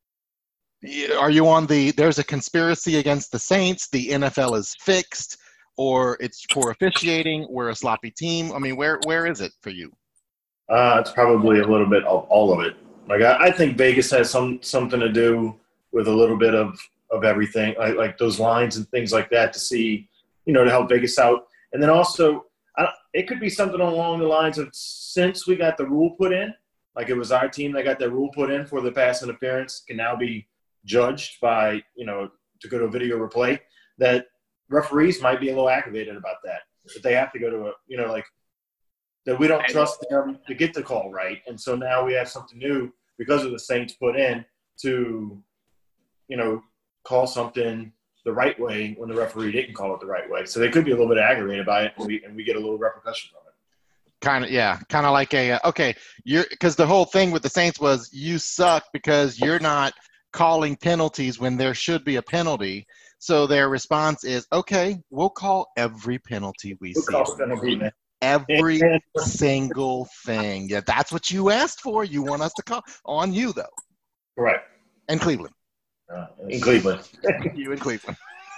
Are you on the there's a conspiracy against the Saints, the N F L is fixed, or it's for officiating, we're a sloppy team? I mean, where where is it for you? Uh, it's probably a little bit of all of it. Like I, I think Vegas has some something to do with a little bit of, of everything, like, like those lines and things like that to see, you know, to help Vegas out. And then also, I don't, it could be something along the lines of since we got the rule put in, like it was our team that got that rule put in for the pass interference can now be judged by, you know, to go to a video replay, that referees might be a little aggravated about that. That they have to go to a, you know, like that we don't trust them to get the call right. And so now we have something new because of the Saints put in to, you know, call something the right way when the referee didn't call it the right way. So they could be a little bit aggravated by it, and we and we get a little repercussion from it. Kind of, yeah, kind of like a uh, okay, you're because the whole thing with the Saints was you suck because you're not calling penalties when there should be a penalty. So their response is, okay, we'll call every penalty we We'll see. call penalty, man. Every And- single thing. Yeah, that's what you asked for. You want us to call on you though, Correct. and Cleveland. Uh, in Cleveland. You in Cleveland.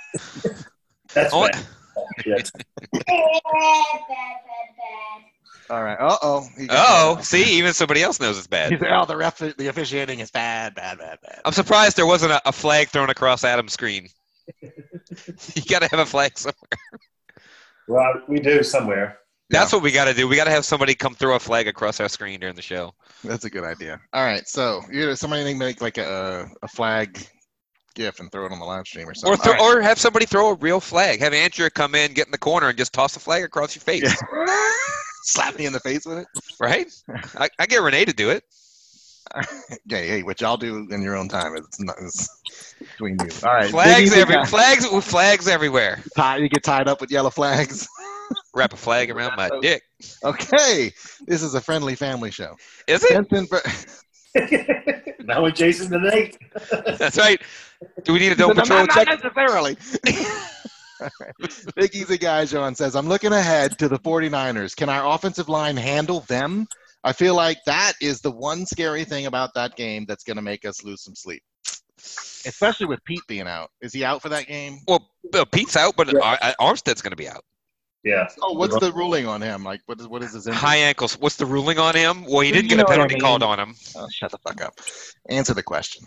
That's Oh, bad. Yes. Bad, bad, bad, bad. All right. Uh oh. Oh, see, even somebody else knows it's bad. He said, "Oh, the ref, the officiating is bad, bad, bad, bad." I'm surprised there wasn't a, a flag thrown across Adam's screen. You got to have a flag somewhere. Well, we do somewhere. That's what we got to do. We got to have somebody come throw a flag across our screen during the show. That's a good idea. All right. So, you know, somebody think make like a a flag GIF and throw it on the live stream or something. Or, throw, All right. or have somebody throw a real flag. Have Andrea come in, get in the corner, and just toss a flag across your face. Yeah. Slap me in the face with it. Right? I, I get Renee to do it. Okay, hey, what y'all do in your own time is not is between you. All right. Flags, Big Easy every, guy. flags, flags everywhere. Tie, you get tied up with yellow flags. Wrap a flag around my dick. Okay, this is a friendly family show. Is it? Benson, Bur- Now with Jason tonight. That's right. Do we need a don't No, patrol not, check? not necessarily. All right. Big Easy Guy John says, I'm looking ahead to the 49ers. Can our offensive line handle them? I feel like that is the one scary thing about that game that's going to make us lose some sleep, especially with Pete being out. Is he out for that game? Well, Bill, Pete's out, but Ar- Armstead's going to be out. Yeah. Oh, what's the ruling on him? Like, what is what is his injury? High ankles. What's the ruling on him? Well, he You didn't get know a what I penalty mean. called on him. Oh, shut the fuck up. Answer the question.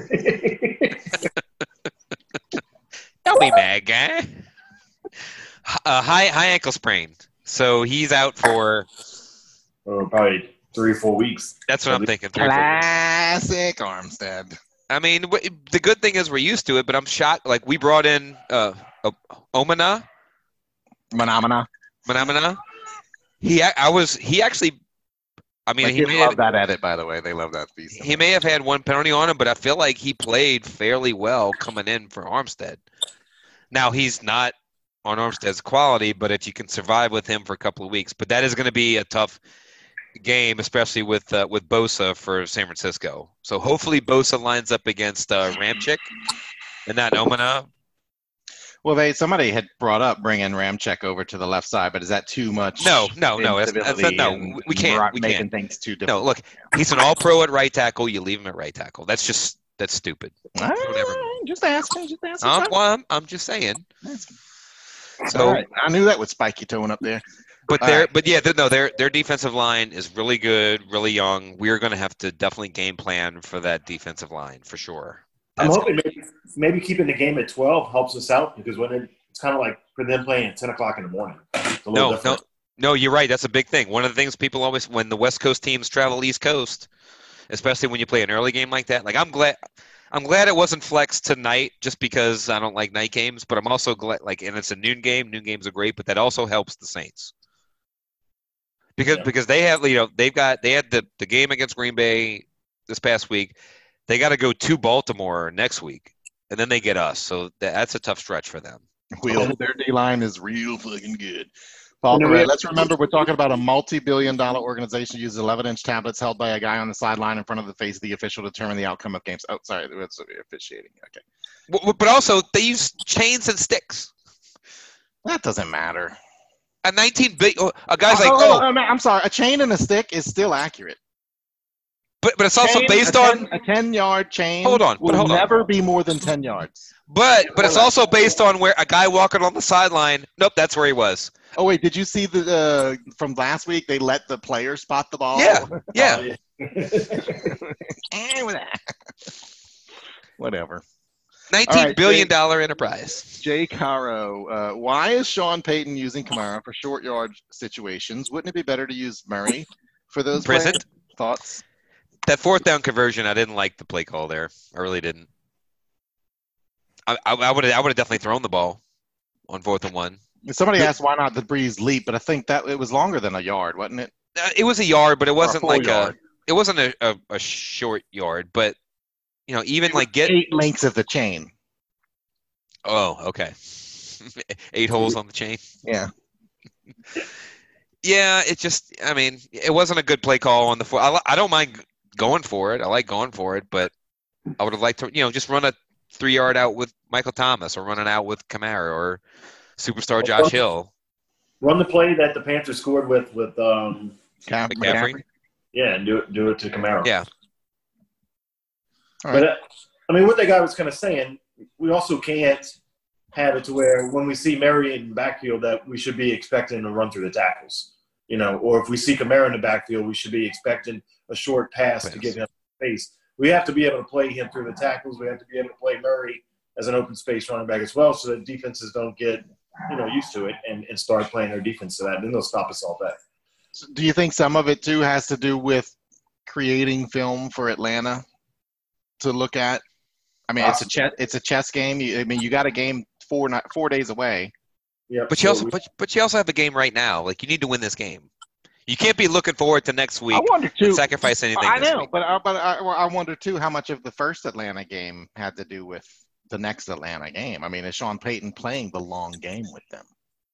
Don't be mad, guy. Uh, high high ankle sprain. So he's out for. Oh, probably three or four weeks. That's what I'm thinking. Three, four weeks. Classic Armstead. I mean, w- the good thing is we're used to it, but I'm shocked. Like we brought in uh, O- Omana, Phenomena. Manamana. He, I was. He actually. I mean, Like, he they may love have, that edit, by the way. They love that piece. he may have had one penalty on him, but I feel like he played fairly well coming in for Armstead. Now he's not on Armstead's quality, but if you can survive with him for a couple of weeks, but that is going to be a tough game, especially with uh, with Bosa for San Francisco. So hopefully Bosa lines up against uh, Ramchick and not Omana. Well, they somebody had brought up bringing Ramczyk over to the left side, but is that too much? No, no, no. That's, that's, instability no, and we can't. mar- We making can't. things too No, difficult. look, he's an all-pro at right tackle. You leave him at right tackle. That's just that's stupid. Ah, Whatever. just asking, just asking. Uh, well, I'm, I'm just saying. Asking. So, All right. I knew that would spike you towing up there. but All their right. but yeah, th- no, their their defensive line is really good, really young. We're going to have to definitely game plan for that defensive line for sure. I'm That's- hoping maybe, maybe keeping the game at twelve helps us out because when it, it's kind of like for them playing at ten o'clock in the morning. It's a little No, no, different. no. You're right. That's a big thing. One of the things people always, when the West Coast teams travel East Coast, especially when you play an early game like that. Like I'm glad, I'm glad it wasn't flexed tonight, just because I don't like night games. But I'm also glad, like, and it's a noon game. Noon games are great, but that also helps the Saints because Yeah. because they have, you know, they've got they had the the game against Green Bay this past week. They got to go to Baltimore next week, and then they get us. So that, that's a tough stretch for them. Wheel, their D line is real fucking good. Paul And then we Perret, have- let's remember we're talking about a multi-billion dollar organization who uses eleven-inch tablets held by a guy on the sideline in front of the face of the official to determine the outcome of games. Oh, sorry, that's officiating. Okay. W- But also, they use chains and sticks. That doesn't matter. A nineteen big, oh, a guy's oh, like, oh, oh, oh, no, I'm sorry. A chain and a stick is still accurate. but but it's also Chain, based a on, ten, a ten-yard chain. Hold on, but will hold on. never be more than ten yards. but but it's also based on where a guy walking on the sideline. Nope, that's where he was. Oh wait, did you see the uh, from last week? They let the player spot the ball. Yeah, yeah. Oh, yeah. Eh, with that. Whatever. Nineteen billion Jay, dollar enterprise. Jay Caro, uh, why is Sean Payton using Kamara for short yard situations? Wouldn't it be better to use Murray for those Present. players? Thoughts? That fourth down conversion, I didn't like the play call there. I really didn't. I I would have I would have definitely thrown the ball on fourth and one. Somebody asked why not the Breeze leap, but I think that it was longer than a yard, wasn't it? Uh, it was a yard, but it wasn't full like yard. a it wasn't a, a, a short yard. But you know, even like get Eight links of the chain. oh okay, eight holes on the chain. Yeah. Yeah, it just I mean it wasn't a good play call on the four. I, li- I don't mind going for it. I like going for it, but I would have liked to you know just run a three yard out with Michael Thomas or run it out with Kamara or superstar Josh Hill. Run the play that the Panthers scored with with um Cap- McCaffrey. yeah, and do it do it to Camaro. Yeah. All But right. uh, I mean, what that guy was kind of saying, we also can't have it to where when we see Murray in the backfield that we should be expecting to run through the tackles, you know, or if we see Kamara in the backfield, we should be expecting a short pass Pass. to give him space. We have to be able to play him through the tackles. We have to be able to play Murray as an open space running back as well, so that defenses don't get you know used to it and, and start playing their defense to that. And then they'll stop us all day. Do you think some of it too has to do with creating film for Atlanta to look at? I mean, it's a chess it's a chess game. You, I mean, you got a game four not four days away. Yeah, But you also but, but you also have a game right now. Like you need to win this game. You can't be looking forward to next week I wonder too. and sacrifice anything. I this know, week. but I, but I, I wonder too how much of the first Atlanta game had to do with the next Atlanta game. I mean, is Sean Payton playing the long game with them?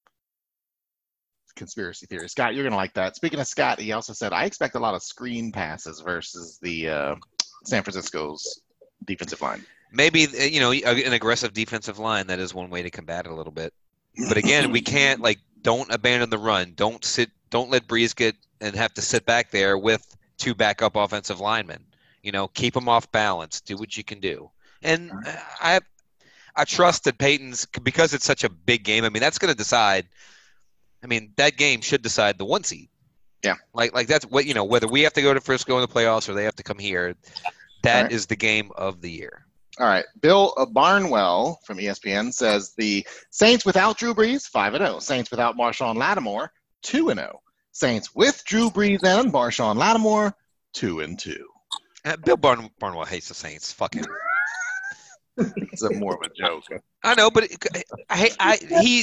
Conspiracy theory. Scott, you're gonna like that. Speaking of Scott, he also said I expect a lot of screen passes versus the uh, San Francisco's defensive line. Maybe you know an aggressive defensive line. That is one way to combat it a little bit. But again, we can't like don't abandon the run. Don't sit. Don't let Breeze get and have to sit back there with two backup offensive linemen. You know, keep them off balance. Do what you can do. And I, I trust that Peyton's because it's such a big game. I mean, that's going to decide. I mean, that game should decide the one seed. Yeah. Like like that's what you know. Whether we have to go to Frisco in the playoffs or they have to come here, that Right. is the game of the year. All right. Bill Barnwell from E S P N says the Saints without Drew Brees, five and oh. Saints without Marshawn Lattimore, two and oh. Saints with Drew Brees and Marshawn Lattimore, two and two. Uh, Bill Barn- Barnwell hates the Saints. Fuck him. It's a more of a joke. I know, but it, I, I he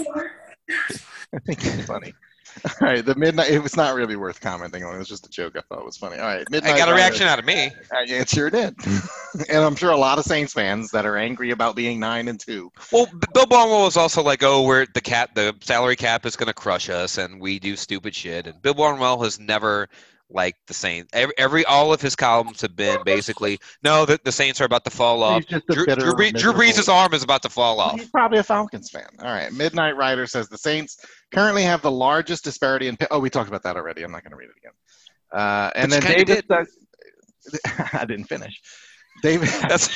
I think it's funny. All right. The midnight, it was not really worth commenting on. It was just a joke I thought was funny. All right. Midnight I got a Rider- reaction out of me. Uh, yeah, it sure did. And I'm sure a lot of Saints fans that are angry about being nine and two. Well, B- Bill Barnwell was also like, "Oh, we're the cap, the salary cap is going to crush us, and we do stupid shit." And Bill Barnwell has never liked the Saints. Every, every all of his columns have been basically, "No, the, the Saints are about to fall off. He's just a Drew, bitter, Drew, Bree- Drew miserable- Brees' arm is about to fall off." He's probably a Falcons fan. All right. Midnight Rider says the Saints currently have the largest disparity in. Oh, we talked about that already. I'm not going to read it again. Uh, and But you then kinda David. did. Doug- I didn't finish. David. That's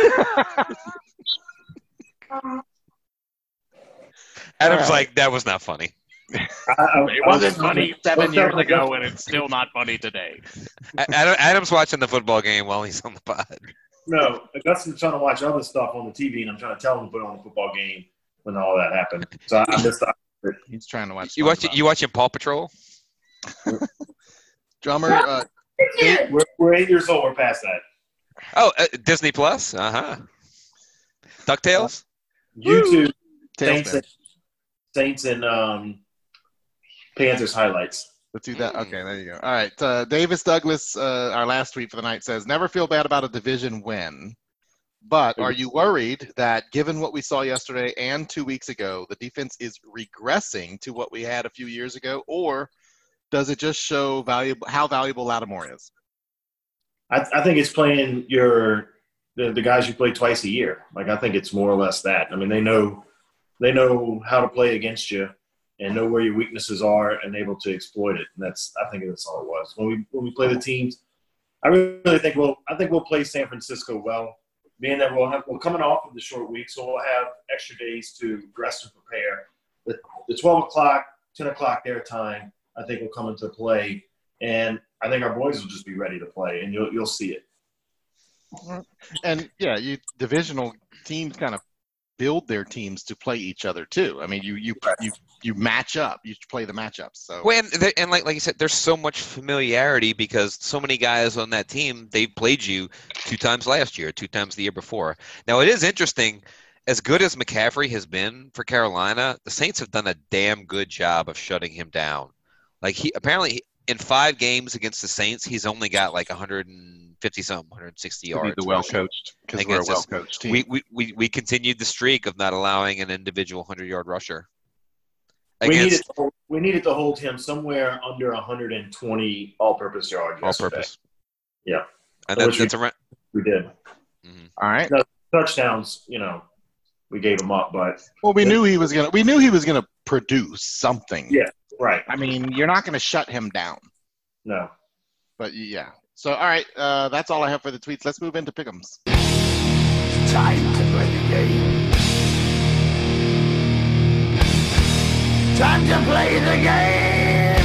Adam's All right. like, "That was not funny." I, I, It wasn't funny seven Let's years not- ago, and it's still not funny today. A- Adam, Adam's watching the football game while he's on the pod. No, Augustin's trying to watch other stuff on the T V, and I'm trying to tell him to put on the football game when all that happened. So I, I missed out. He's trying to watch. You watch SpongeBob. you watching Paw Patrol? Drummer. Uh, We're, we're eight years old. We're past that. Oh, uh, Disney Plus. Uh huh. DuckTales. YouTube Saints Tailspin. and, Saints and um, Panthers highlights. Let's do that. Okay, there you go. All right. Uh, Davis Douglas, uh, our last tweet for the night says, never feel bad about a division win, But are you worried that, given what we saw yesterday and two weeks ago, the defense is regressing to what we had a few years ago, or does it just show valuable how valuable Lattimore is? I, I think it's playing your the, the guys you play twice a year. Like, I think it's more or less that. I mean, they know they know how to play against you and know where your weaknesses are and able to exploit it. And that's I think that's all it was. When we when we play the teams, I really think we'll I think we'll play San Francisco well. Being that we'll have, we're coming off of the short week, so we'll have extra days to rest and prepare. The, the twelve o'clock, ten o'clock their time, I think will come into play, and I think our boys will just be ready to play, and you'll you'll see it. And yeah, you divisional teams kind of build their teams to play each other too. I mean, you you you you match up, you play the matchups. So well, and, there- and like like you said, there's so much familiarity because so many guys on that team, they played you two times last year, two times the year before. Now it is interesting. As good as McCaffrey has been for Carolina, the Saints have done a damn good job of shutting him down. Like he apparently in five games against the Saints, he's only got like one hundred fifty something, one hundred sixty yards. the well coached because we're a Against well us. coached team. We, we we we continued the streak of not allowing an individual hundred yard rusher. We needed, Against to hold, we needed to hold him somewhere under one hundred twenty all-purpose yards. all yesterday. purpose. Yeah, And that, Which that's we- around. we did. Mhm. All right. No, touchdowns, you know, we gave him up, but Well, we knew he was gonna. We knew he was gonna produce something. Yeah. right. I mean, you're not gonna shut him down. No. But yeah. So all right, uh, that's all I have for the tweets. Let's move into pick'ems. Time to play the game. Time to play the game.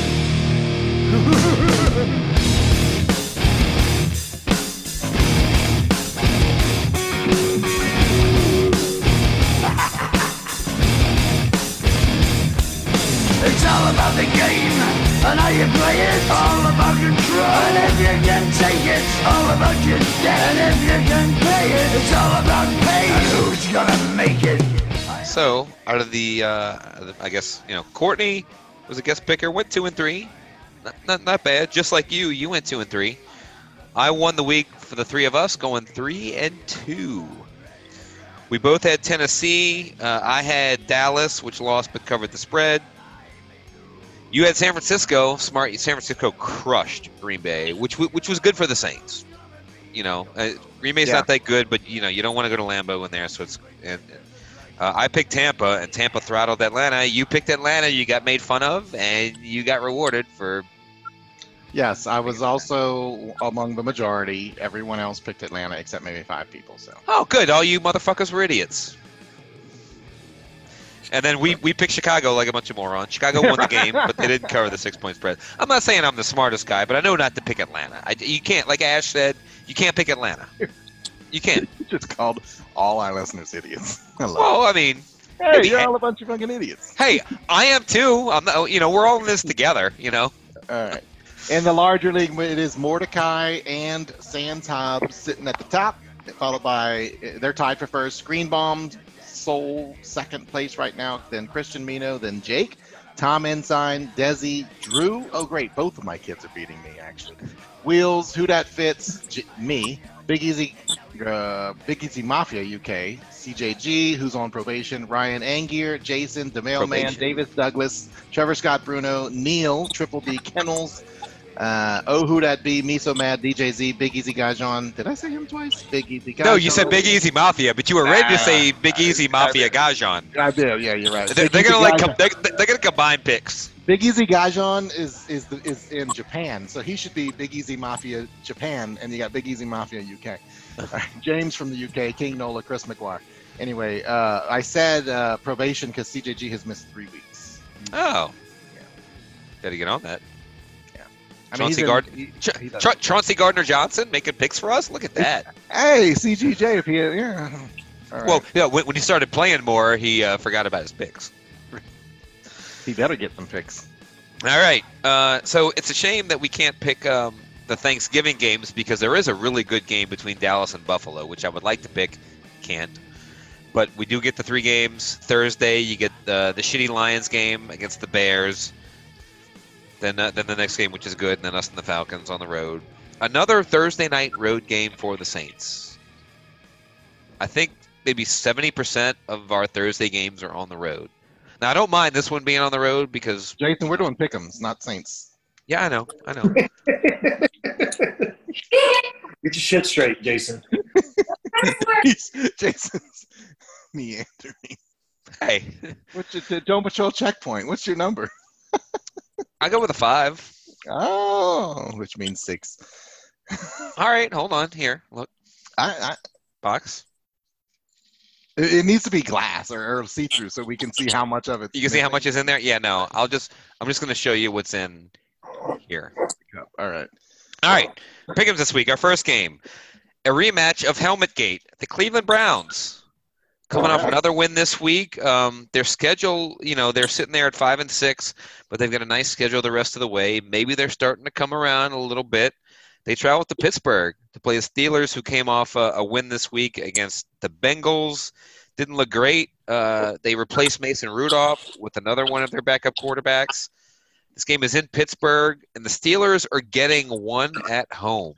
It's all about the game and how you play it. All about control. And if you can take it, all about your debt. And if you can pay it, it's all about pay. And who's gonna make it? So out of the, uh, I guess you know, Courtney was a guest picker. Went two and three. Not, not not bad. Just like you, you went two and three. I won the week for the three of us, going three and two. We both had Tennessee. Uh, I had Dallas, which lost but covered the spread. You had San Francisco. Smart. San Francisco crushed Green Bay, which w- which was good for the Saints. You know, uh, Green Bay's Yeah. not that good, but you know you don't want to go to Lambeau in there. So it's. And, uh, I picked Tampa, and Tampa throttled Atlanta. You picked Atlanta. You got made fun of, and you got rewarded for. Yes, I was also among the majority. Everyone else picked Atlanta except maybe five people. So Oh, good. All you motherfuckers were idiots. And then we, we picked Chicago like a bunch of morons. Chicago won the game, but they didn't cover the six-point spread. I'm not saying I'm the smartest guy, but I know not to pick Atlanta. I, you can't, like Ash said, you can't pick Atlanta. You can't. you just called all our listeners idiots. I love Well, I mean, it. Hey, maybe- you're all a bunch of fucking idiots. hey, I am too. I'm not, you know, we're all in this together, you know. All right. In the larger league, it is Mordecai and Sans Hobbs sitting at the top, followed by, they're tied for first. Green Bomb, Soul, second place right now. Then Christian Mino, then Jake. Tom Ensign, Desi, Drew. Oh, great. Both of my kids are beating me, actually. Wheels, Who Dat Fits, J- me. Big Easy, uh, Big Easy Mafia U K. C J G, who's on probation. Ryan Angier, Jason, the Mailman, Probation. Davis Douglas, Trevor Scott Bruno, Neil, Triple D Kennels. Uh, oh, Who Dat Be, Me So Mad, D J Z, Big Easy Gajon. Did I say him twice? Big Easy Gajon. No, you said Big Easy Mafia, but you were ready to Ah, say Big Easy Mafia Gajon. I did. Yeah, you're right. They're, Big they're Easy gonna like, Gajon- com- they're, they're gonna combine picks. Big Easy Gajon is is the, is in Japan, so he should be Big Easy Mafia Japan, and you got Big Easy Mafia U K. All right, James from the U K, King Nola, Chris McGuire. Anyway, uh, I said uh, probation because C J G has missed three weeks. Oh. Yeah. Gotta get on that. I mean, he's Chauncey in- Gard- he- Ch- he does- Cha- Chauncey Gardner Johnson making picks for us. Look at that. Hey, C G J, if he yeah. All right. Well, yeah, when, when he started playing more, he uh, forgot about his picks. he better get some picks. All right. Uh, so it's a shame that we can't pick um, the Thanksgiving games because there is a really good game between Dallas and Buffalo, which I would like to pick. Can't. But we do get the three games. Thursday, you get the, the shitty Lions game against the Bears. Then, uh, then the next game, which is good, and then us and the Falcons on the road. Another Thursday night road game for the Saints. I think maybe seventy percent of our Thursday games are on the road. Now, I don't mind this one being on the road because, Jason, we're doing pick'ems, not Saints. yeah, I know, I know. Get your shit straight, Jason. Jason's meandering. Hey, What's your Dome Patrol checkpoint? What's your number? I go with a five. Oh, which means six. All right, hold on. Here, look, I, I box. it it needs to be glass or, or see-through so we can see how much of it. You can see how much is in there? Yeah, no, I'll just, I'm just going to show you what's in here. All right. All right, pick'ems this week. Our first game, a rematch of Helmet Gate. The Cleveland Browns coming off another win this week. Um, their schedule, you know, they're sitting there at five and six, but they've got a nice schedule the rest of the way. Maybe they're starting to come around a little bit. They travel to Pittsburgh to play the Steelers, who came off a, a win this week against the Bengals. Didn't look great. Uh, they replaced Mason Rudolph with another one of their backup quarterbacks. This game is in Pittsburgh, and the Steelers are getting one at home.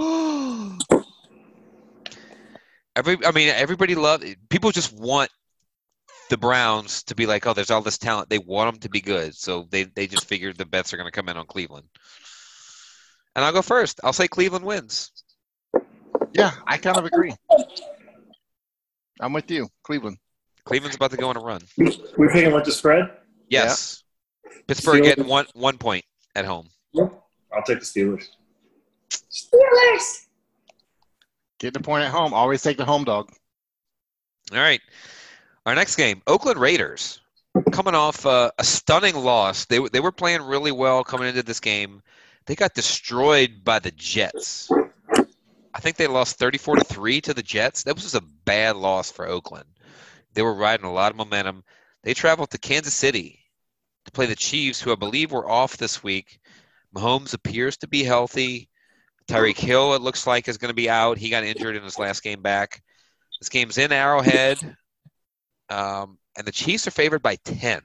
Every, I mean, everybody loves – people just want the Browns to be like, oh, there's all this talent. They want them to be good, so they, they just figured the bets are going to come in on Cleveland. And I'll go first. I'll say Cleveland wins. Yeah, I kind of agree. I'm with you, Cleveland. Cleveland's about to go on a run. We're picking with the spread? Yes. Pittsburgh Steelers. getting one one point at home. I'll take the Steelers. Steelers. Get the point at home. Always take the home dog. All right. Our next game, Oakland Raiders, coming off uh, a stunning loss. They, they were playing really well coming into this game. They got destroyed by the Jets. I think they lost thirty-four to three to the Jets. That was just a bad loss for Oakland. They were riding a lot of momentum. They traveled to Kansas City to play the Chiefs, who I believe were off this week. Mahomes appears to be healthy. Tyreek Hill, it looks like, is going to be out. He got injured in his last game back. This game's in Arrowhead, um, and the Chiefs are favored by ten.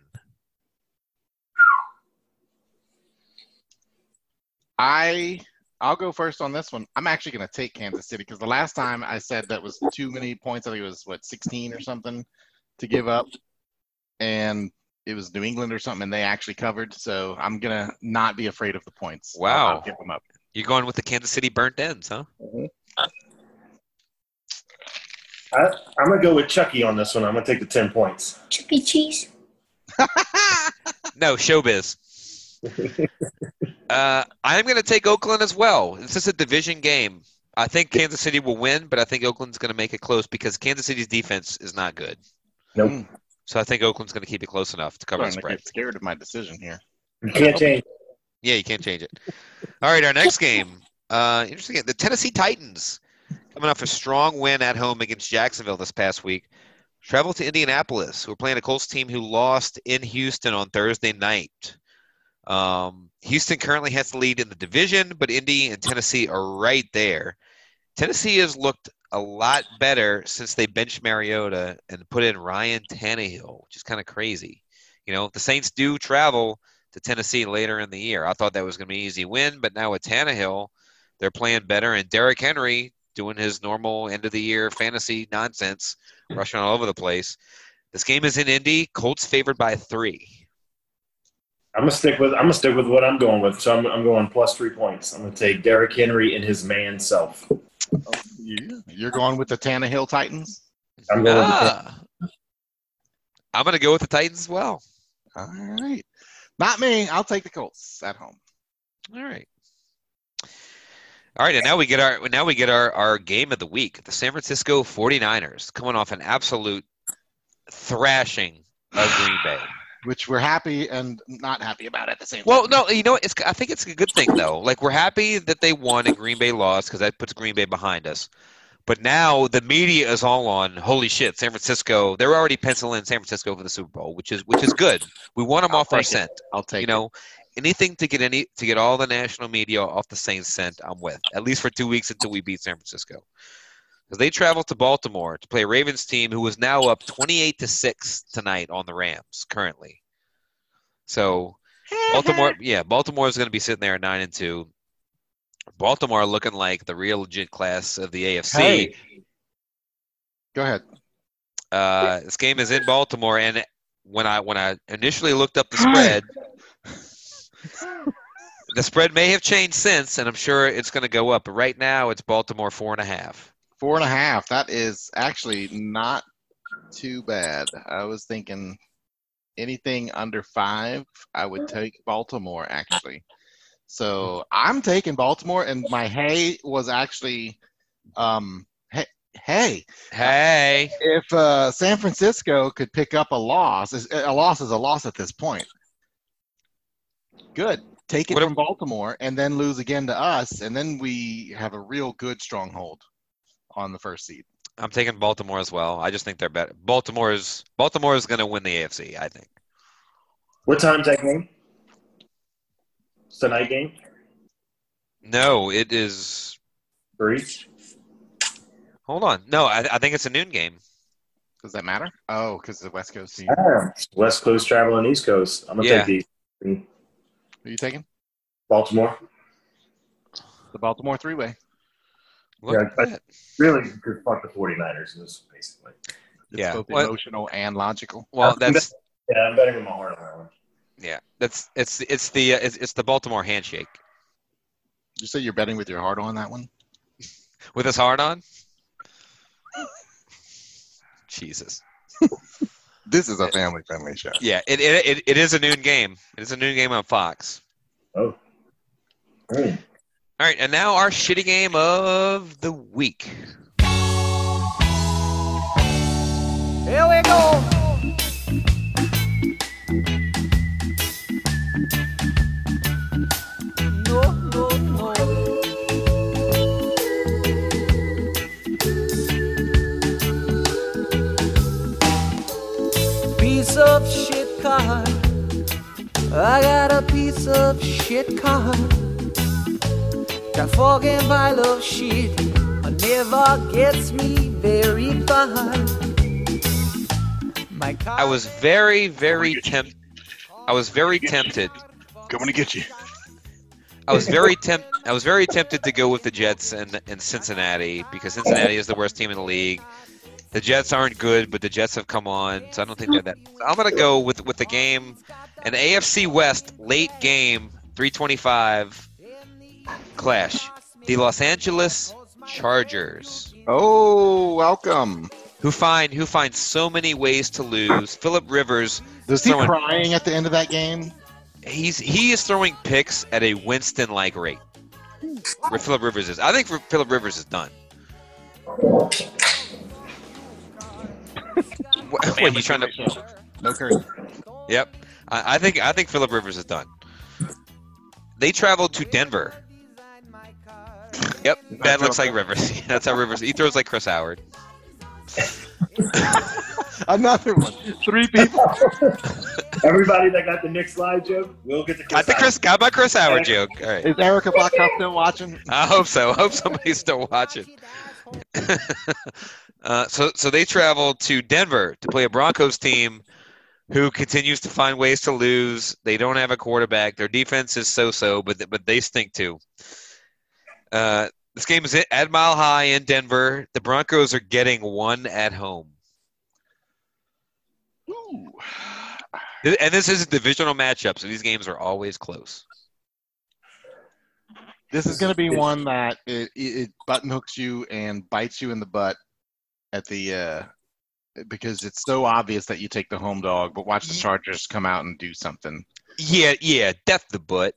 I I'll go first on this one. I'm actually going to take Kansas City because the last time I said that was too many points. I think it was what sixteen or something to give up, and it was New England or something, and they actually covered. So I'm gonna not be afraid of the points. Wow. I'll, I'll give them up. You're going with the Kansas City burnt ends, huh? Mm-hmm. I, I'm going to go with Chucky on this one. I'm going to take the ten points. Chuck E. Cheese. No, showbiz. uh, I'm going to take Oakland as well. This is a division game. I think Kansas City will win, but I think Oakland's going to make it close because Kansas City's defense is not good. Nope. Mm. So I think Oakland's going to keep it close enough to cover I'm the starting to spread. get scared of my decision here. You can't change it. Yeah, you can't change it. All right, our next game. Uh, interesting. The Tennessee Titans, coming off a strong win at home against Jacksonville this past week, travel to Indianapolis, who are playing a Colts team who lost in Houston on Thursday night. Um, Houston currently has the lead in the division, but Indy and Tennessee are right there. Tennessee has looked a lot better since they benched Mariota and put in Ryan Tannehill, which is kind of crazy. You know, the Saints do travel to Tennessee later in the year. I thought that was going to be an easy win, but now with Tannehill, they're playing better, and Derrick Henry doing his normal end-of-the-year fantasy nonsense, rushing all over the place. This game is in Indy. Colts favored by three. I'm gonna stick with I'm gonna stick with what I'm going with. So I'm I'm going plus three points. I'm gonna take Derrick Henry and his man self. You, you're going with the Tannehill Titans? I'm going with the Ah. I'm going to go with the Titans as well. All right. Not me. I'll take the Colts at home. All right. All right, and now we get our now we get our, our game of the week. The San Francisco forty-niners coming off an absolute thrashing of Green Bay. Which we're happy and not happy about at the same time. Well, no, you know, it's I think it's a good thing though. Like we're happy that they won and Green Bay lost because that puts Green Bay behind us. But now the media is all on. Holy shit, San Francisco! They're already penciling San Francisco for the Super Bowl, which is which is good. We want them I'll off our take it. scent. I'll take You know, anything to get any to get all the national media off the Saints scent, I'm with. At least for two weeks until we beat San Francisco. Because they travel to Baltimore to play a Ravens team who is now up twenty-eight to six tonight on the Rams currently. So Baltimore, yeah, Baltimore is going to be sitting there at nine and two. Baltimore looking like the real legit class of the A F C. Hey. Go ahead. Uh, this game is in Baltimore, and when I when I initially looked up the spread, the spread may have changed since, and I'm sure it's going to go up. But right now, it's Baltimore four and a half. Four and a half. That is actually not too bad. I was thinking anything under five, I would take Baltimore, actually. So I'm taking Baltimore, and my hay was actually um, hey, hey. Hey. If uh, San Francisco could pick up a loss, a loss is a loss at this point. Good. Take it What if- from Baltimore and then lose again to us, and then we have a real good stronghold on the first seed. I'm taking Baltimore as well. I just think they're better. Baltimore is Baltimore is going to win the A F C, I think. What time's that game? It's the night game? No, it is. Three? Hold on. No, I, I think it's a noon game. Does that matter? Oh, because the West Coast team. Ah, West Coast traveling East Coast. I'm going to Yeah. take the Who are you taking? Baltimore. The Baltimore three-way. Look Yeah, at but- that. Really, because fuck the 49ers, this basically. It's Yeah. both What- emotional and logical. Well, that's Yeah, I'm betting with my heart on that one. yeah. That's it's it's the uh, it's, it's the Baltimore handshake Did you say you're betting with your heart on that one? with his heart on. Jesus. This is a family-friendly show. Yeah, it, it it it is a noon game. It is a noon game on Fox. Oh. Hey. All right, and now our shitty game of the week. Here we go. No, no, no. Piece of shit car. I got a piece of shit car. That fucking pile of shit never gets me very far. My car I was very very tempted. I was very tempted. Coming to get you. I was very temp- I was very tempted to go with the Jets and and Cincinnati because Cincinnati is the worst team in the league. The Jets aren't good, but the Jets have come on, so I don't think they're that. I'm gonna go with with the game, an A F C West late game, three twenty-five clash. The Los Angeles Chargers, Oh, welcome. who find who find so many ways to lose. Philip Rivers, Was he Throwing- crying at the end of that game? he's he is throwing picks at a Winston-like rate. Where Philip Rivers is, I think Philip Rivers is done. What, what, you trying to? No curse. Yep, I, I think I think Philip Rivers is done. They traveled to Denver. Yep, that looks like Rivers. That's how Rivers. He throws like Chris Howard. Another one. Three people. Everybody that got the Nick Slide joke, we'll get the Got the Chris. Got my Chris Howard joke. All right. Is Erica Blackhouse still watching? I hope so. I hope somebody's still watching. uh, so, so they traveled to Denver to play a Broncos team who continues to find ways to lose. They don't have a quarterback. Their defense is so-so, but but they stink too. Uh, this game is at Mile High in Denver. The Broncos are getting one at home. Ooh. And this is a divisional matchup, so these games are always close. This is going to be one that it, it, it button hooks you and bites you in the butt at the uh, because it's so obvious that you take the home dog, but watch the Chargers come out and do something. Yeah, yeah, death the butt.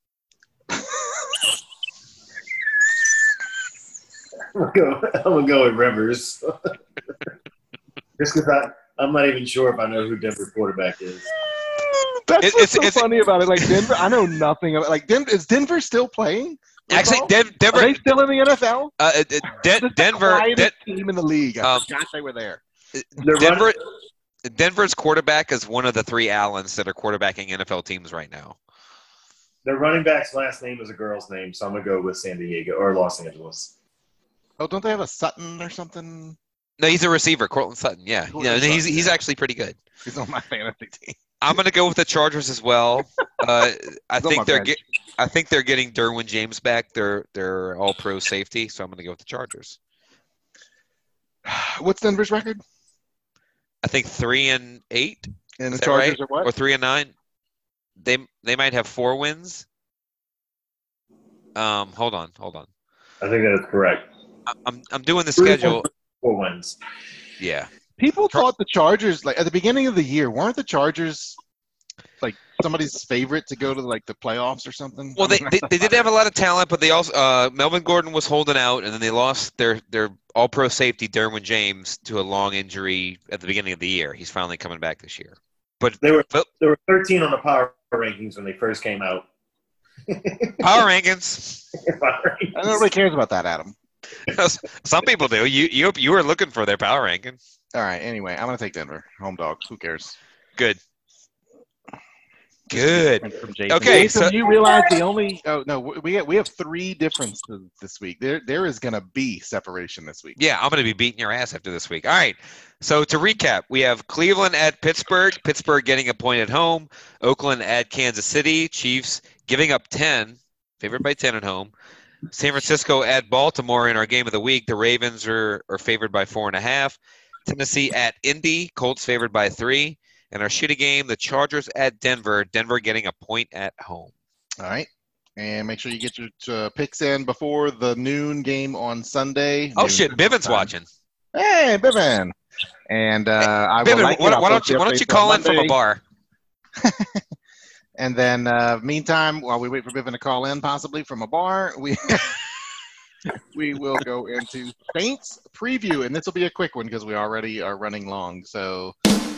I'm gonna go, I'm gonna go with Rivers. Just because I, I'm not even sure if I know who Denver quarterback is. That's It- what's it's- so it's- funny about it. Like Denver, I know nothing about. Like Denver, is Denver still playing? Actually, football? Den- Are Denver, they still in the N F L? uh, uh, Den- This is the Denver, quietest Den- team in the league. I Um, forgot they were there. They're Denver, running- Denver's quarterback is one of the three Allens that are quarterbacking N F L teams right now. Their running back's last name is a girl's name, so I'm gonna go with San Diego or Los Angeles. Oh, don't they have a Sutton or something? No, he's a receiver, Cortland Sutton. Yeah, Cortland yeah, he's Sutton, he's yeah. actually pretty good. He's on my fantasy team. I'm gonna go with the Chargers as well. Uh, I He's on my think they're bench. get, I think they're getting Derwin James back. They're they're all pro safety, so I'm gonna go with the Chargers. What's Denver's record? I think three and eight. And the Is that Chargers right? are what? Or three and nine. They they might have four wins. Um, hold on, hold on. I think that is correct. I- I'm I'm doing the Three schedule. wins, Four wins. Yeah. People thought the Chargers, like at the beginning of the year, weren't the Chargers like somebody's favorite to go to like the playoffs or something? Well, they, they they did have a lot of talent, but they also uh, Melvin Gordon was holding out, and then they lost their their All-Pro safety Derwin James to a long injury at the beginning of the year. He's finally coming back this year. But They were Phil- they were thirteen on the power rankings when they first came out. power rankings. Power rankings. Nobody cares about that, Adam. Some people do. You you you were looking for their power ranking. All right. Anyway, I'm gonna take Denver. Home dog. Who cares? Good. Good. From Jason. Okay, Jason, so- you realize the only oh no we have, we have three differences this week. There there is gonna be separation this week. Yeah, I'm going to be beating your ass after this week. All right. So to recap, we have Cleveland at Pittsburgh, Pittsburgh getting a point at home, Oakland at Kansas City, Chiefs giving up ten, favored by ten at home. San Francisco at Baltimore in our game of the week. The Ravens are, are favored by four and a half. Tennessee at Indy, Colts favored by three. And our shitty game, the Chargers at Denver, Denver getting a point at home. All right. And make sure you get your uh, picks in before the noon game on Sunday. Oh Noon shit, Bivens time. watching. Hey, Bivin. And uh, I will Bivens, likely why, why also don't you why don't update you call on in from a Monday. bar? And then, uh, meantime, while we wait for Bivin to call in, possibly from a bar, we we will go into Saints preview, and this will be a quick one because we already are running long. So.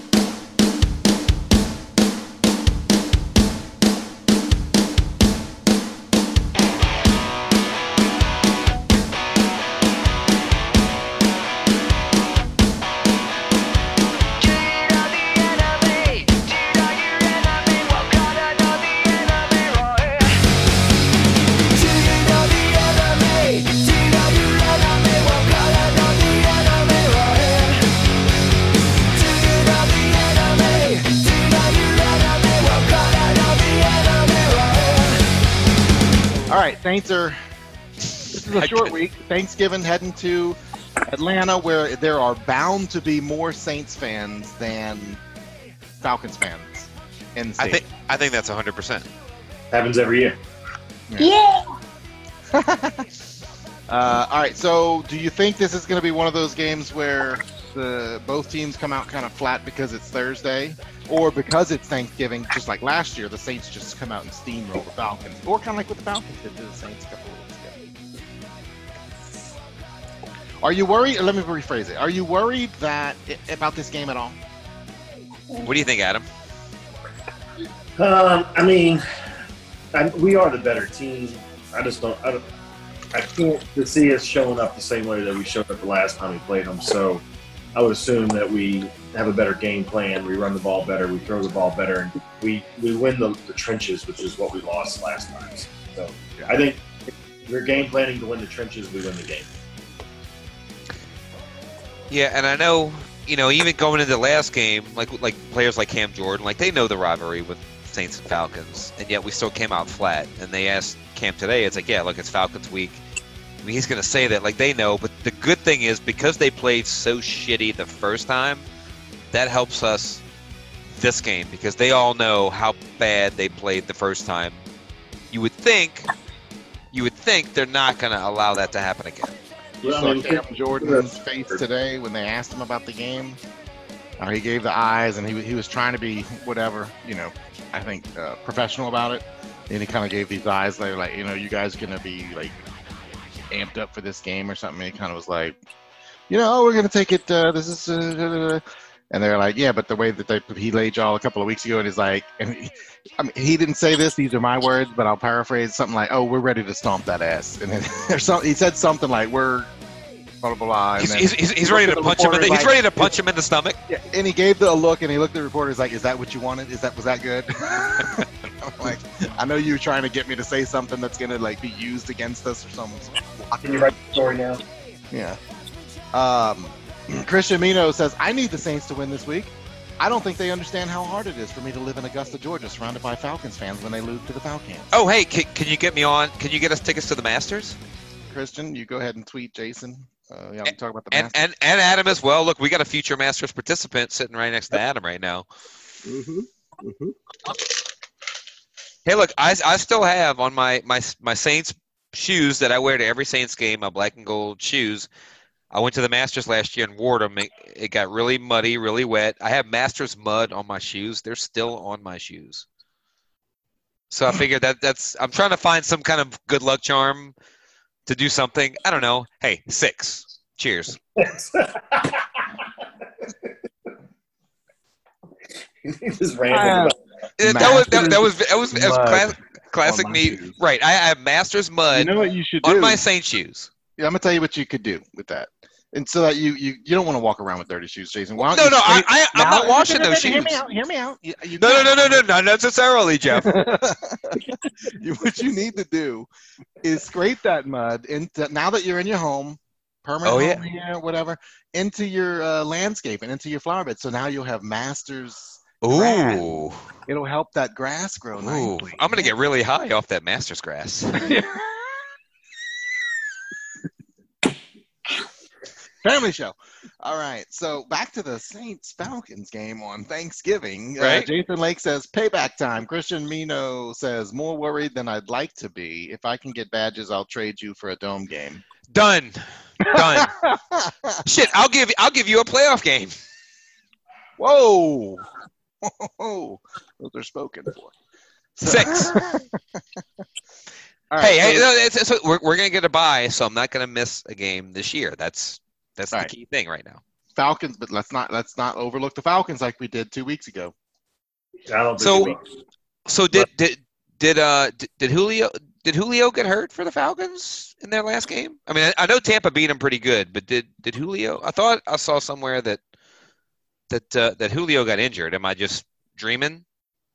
All right, Saints are. This is a I short could- week. Thanksgiving heading to Atlanta, where there are bound to be more Saints fans than Falcons fans in the I state. think I think that's one hundred percent. Happens every year. Yeah. Uh, all right, so do you think this is going to be one of those games where the both teams come out kind of flat because it's Thursday, or because it's Thanksgiving, just like last year, the Saints just come out and steamroll the Falcons, or kind of like what the Falcons did to the Saints a couple of weeks ago? Are you worried? Let me rephrase it. Are you worried that about this game at all? What do you think, Adam? Um, I mean, I, we are the better team. I just don't. I, don't, I can't to see us showing up the same way that we showed up the last time we played them. So I would assume that we have a better game plan. We run the ball better. We throw the ball better, and we we win the, the trenches, which is what we lost last time. So I think if we're game planning to win the trenches, we win the game. Yeah, and I know, you know, even going into the last game, like like players like Cam Jordan, like they know the rivalry with Saints and Falcons, and yet we still came out flat. And they asked Cam today, it's like, yeah, look, it's Falcons week. I mean, he's going to say that like they know, but the good thing is because they played so shitty the first time, that helps us this game because they all know how bad they played the first time. You would think, you would think they're not going to allow that to happen again. You Well, I saw mean, Cam Jordan's face today when they asked him about the game. Uh, he gave the eyes, and he he was trying to be whatever, you know, I think uh, professional about it. And he kind of gave these eyes. They were like, you know, you guys gonna be like amped up for this game or something. And he kind of was like, you know, oh, we're gonna take it. Uh, this is, uh, and they're like, yeah, but the way that they he laid y'all a couple of weeks ago, and he's like, and he, I mean, he didn't say this. These are my words, but I'll paraphrase something like, "Oh, we're ready to stomp that ass." And then there's some, he said something like, "We're blah blah blah." And He's, then he's, he's, he's he ready looked to at the punch him. In the, reporter he's like- ready to punch him in the stomach. Yeah, and he gave the a look, and he looked at the reporter. He's like, "Is that what you wanted? Is that was that good?" I'm like, I know you were trying to get me to say something that's gonna like be used against us or something. Can you write the story now? Yeah. Um, Christian Mino says, "I need the Saints to win this week. I don't think they understand how hard it is for me to live in Augusta, Georgia, surrounded by Falcons fans when they lose to the Falcons." Oh, hey, can, can you get me on? Can you get us tickets to the Masters? Christian, you go ahead and tweet Jason Uh, yeah, we talk about the and, Masters. and and Adam as well. Look, we got a future Masters participant sitting right next to Adam right now. Mm-hmm. Mm-hmm. Hey, look, I, I still have on my, my my Saints shoes that I wear to every Saints game, my black and gold shoes. I went to the Masters last year and wore them. It, it got really muddy, really wet. I have Masters mud on my shoes. They're still on my shoes. So I figured that that's – I'm trying to find some kind of good luck charm to do something. I don't know. Hey, six. Cheers. Just random. That, that was that, that was that was, that was Mud class, classic on my me. shoes. Right. I have Masters mud You know what you should on do? my Saints shoes. Yeah, I'm gonna tell you what you could do with that, and so that you you, you don't want to walk around with dirty shoes, Jason. Why don't No, you no, I, straight- I, I'm Now- not washing those Hear shoes. me out. Hear me out. You, you No, no, can. no, no, no, not necessarily, Jeff. You- what you need to do is scrape that mud into now that you're in your home, permanent Oh, yeah. home here, whatever, into your uh, landscape and into your flower bed. So now you'll have Masters. Ooh, It'll help that grass grow ooh. nicely. I'm gonna get really high off that Masters grass. Family show. All right. So back to the Saints Falcons game on Thanksgiving. Uh, Right. Jason Lake says payback time. Christian Mino says more worried than I'd like to be. If I can get badges, I'll trade you for a dome game. Done, done. Shit, I'll give I'll give you a playoff game. Whoa. Whoa. Those are spoken for. Six. All right, Hey, hey, so- no, it's, it's, we're we're gonna get a bye, so I'm not gonna miss a game this year. That's that's the Right. key thing right now. Falcons, but let's not let's not overlook the Falcons like we did two weeks ago. I don't think So- we- So did did did uh did, did Julio did Julio get hurt for the Falcons in their last game? I mean, I, I know Tampa beat him pretty good, but did did Julio? I thought I saw somewhere that that uh, that Julio got injured. Am I just dreaming?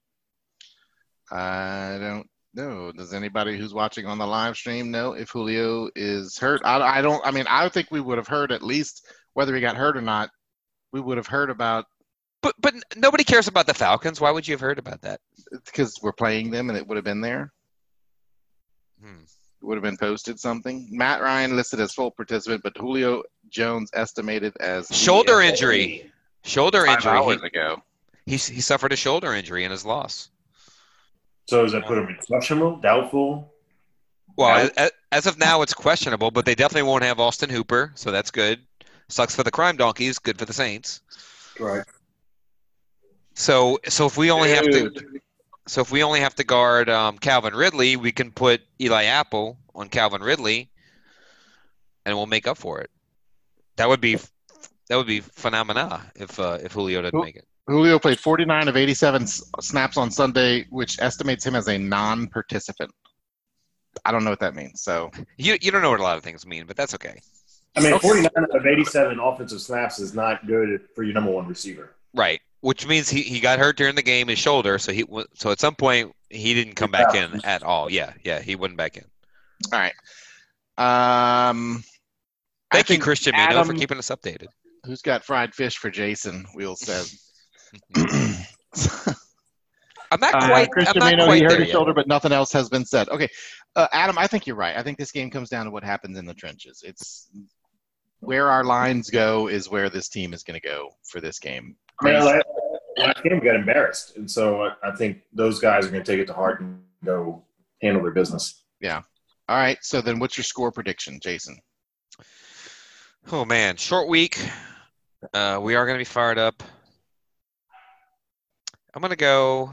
I don't know. Does anybody who's watching on the live stream know if Julio is hurt? I, I don't. I mean, I think we would have heard at least whether he got hurt or not. We would have heard about But but nobody cares about the Falcons. Why would you have heard about that? because we're playing them and it would have been there. Hmm. It would have been posted something. Matt Ryan listed as full participant, but Julio Jones estimated as Shoulder D F A injury. Shoulder five injury. hours He, ago. he he suffered a shoulder injury in his loss. So does that put him in questionable, doubtful? Well, as, as of now, it's questionable, but they definitely won't have Austin Hooper, so that's good. Sucks for the Crime Donkeys, good for the Saints. Right. So, so if we only have to, Dude. so if we only have to guard um, Calvin Ridley, we can put Eli Apple on Calvin Ridley, and we'll make up for it. That would be, that would be phenomena if uh, if Julio doesn't Who- make it. Julio played forty-nine of eighty-seven s- snaps on Sunday, which estimates him as a non-participant. I don't know what that means. So You you don't know what a lot of things mean, but that's okay. I mean, Okay. forty-nine of eighty-seven offensive snaps is not good for your number one receiver. Right, which means he, he got hurt during the game, his shoulder. So he w- so at some point he didn't come back in at all. Yeah, yeah, he wasn't back in. all right. Um, I Thank you, think Christian Mino, for Adam- keeping us updated. Who's got fried fish for Jason? Wheels says. I'm not Uh, quite. Christian I'm not Mano, quite he hurt there his yet. shoulder, but nothing else has been said. Okay, uh, Adam, I think you're right. I think this game comes down to what happens in the trenches. It's where our lines go is where this team is going to go for this game. I mean, last, last game we got embarrassed, and so I, I think those guys are going to take it to heart and go handle their business. All right, so then what's your score prediction, Jason? Oh man, short week. Uh, we are going to be fired up. I'm going to go.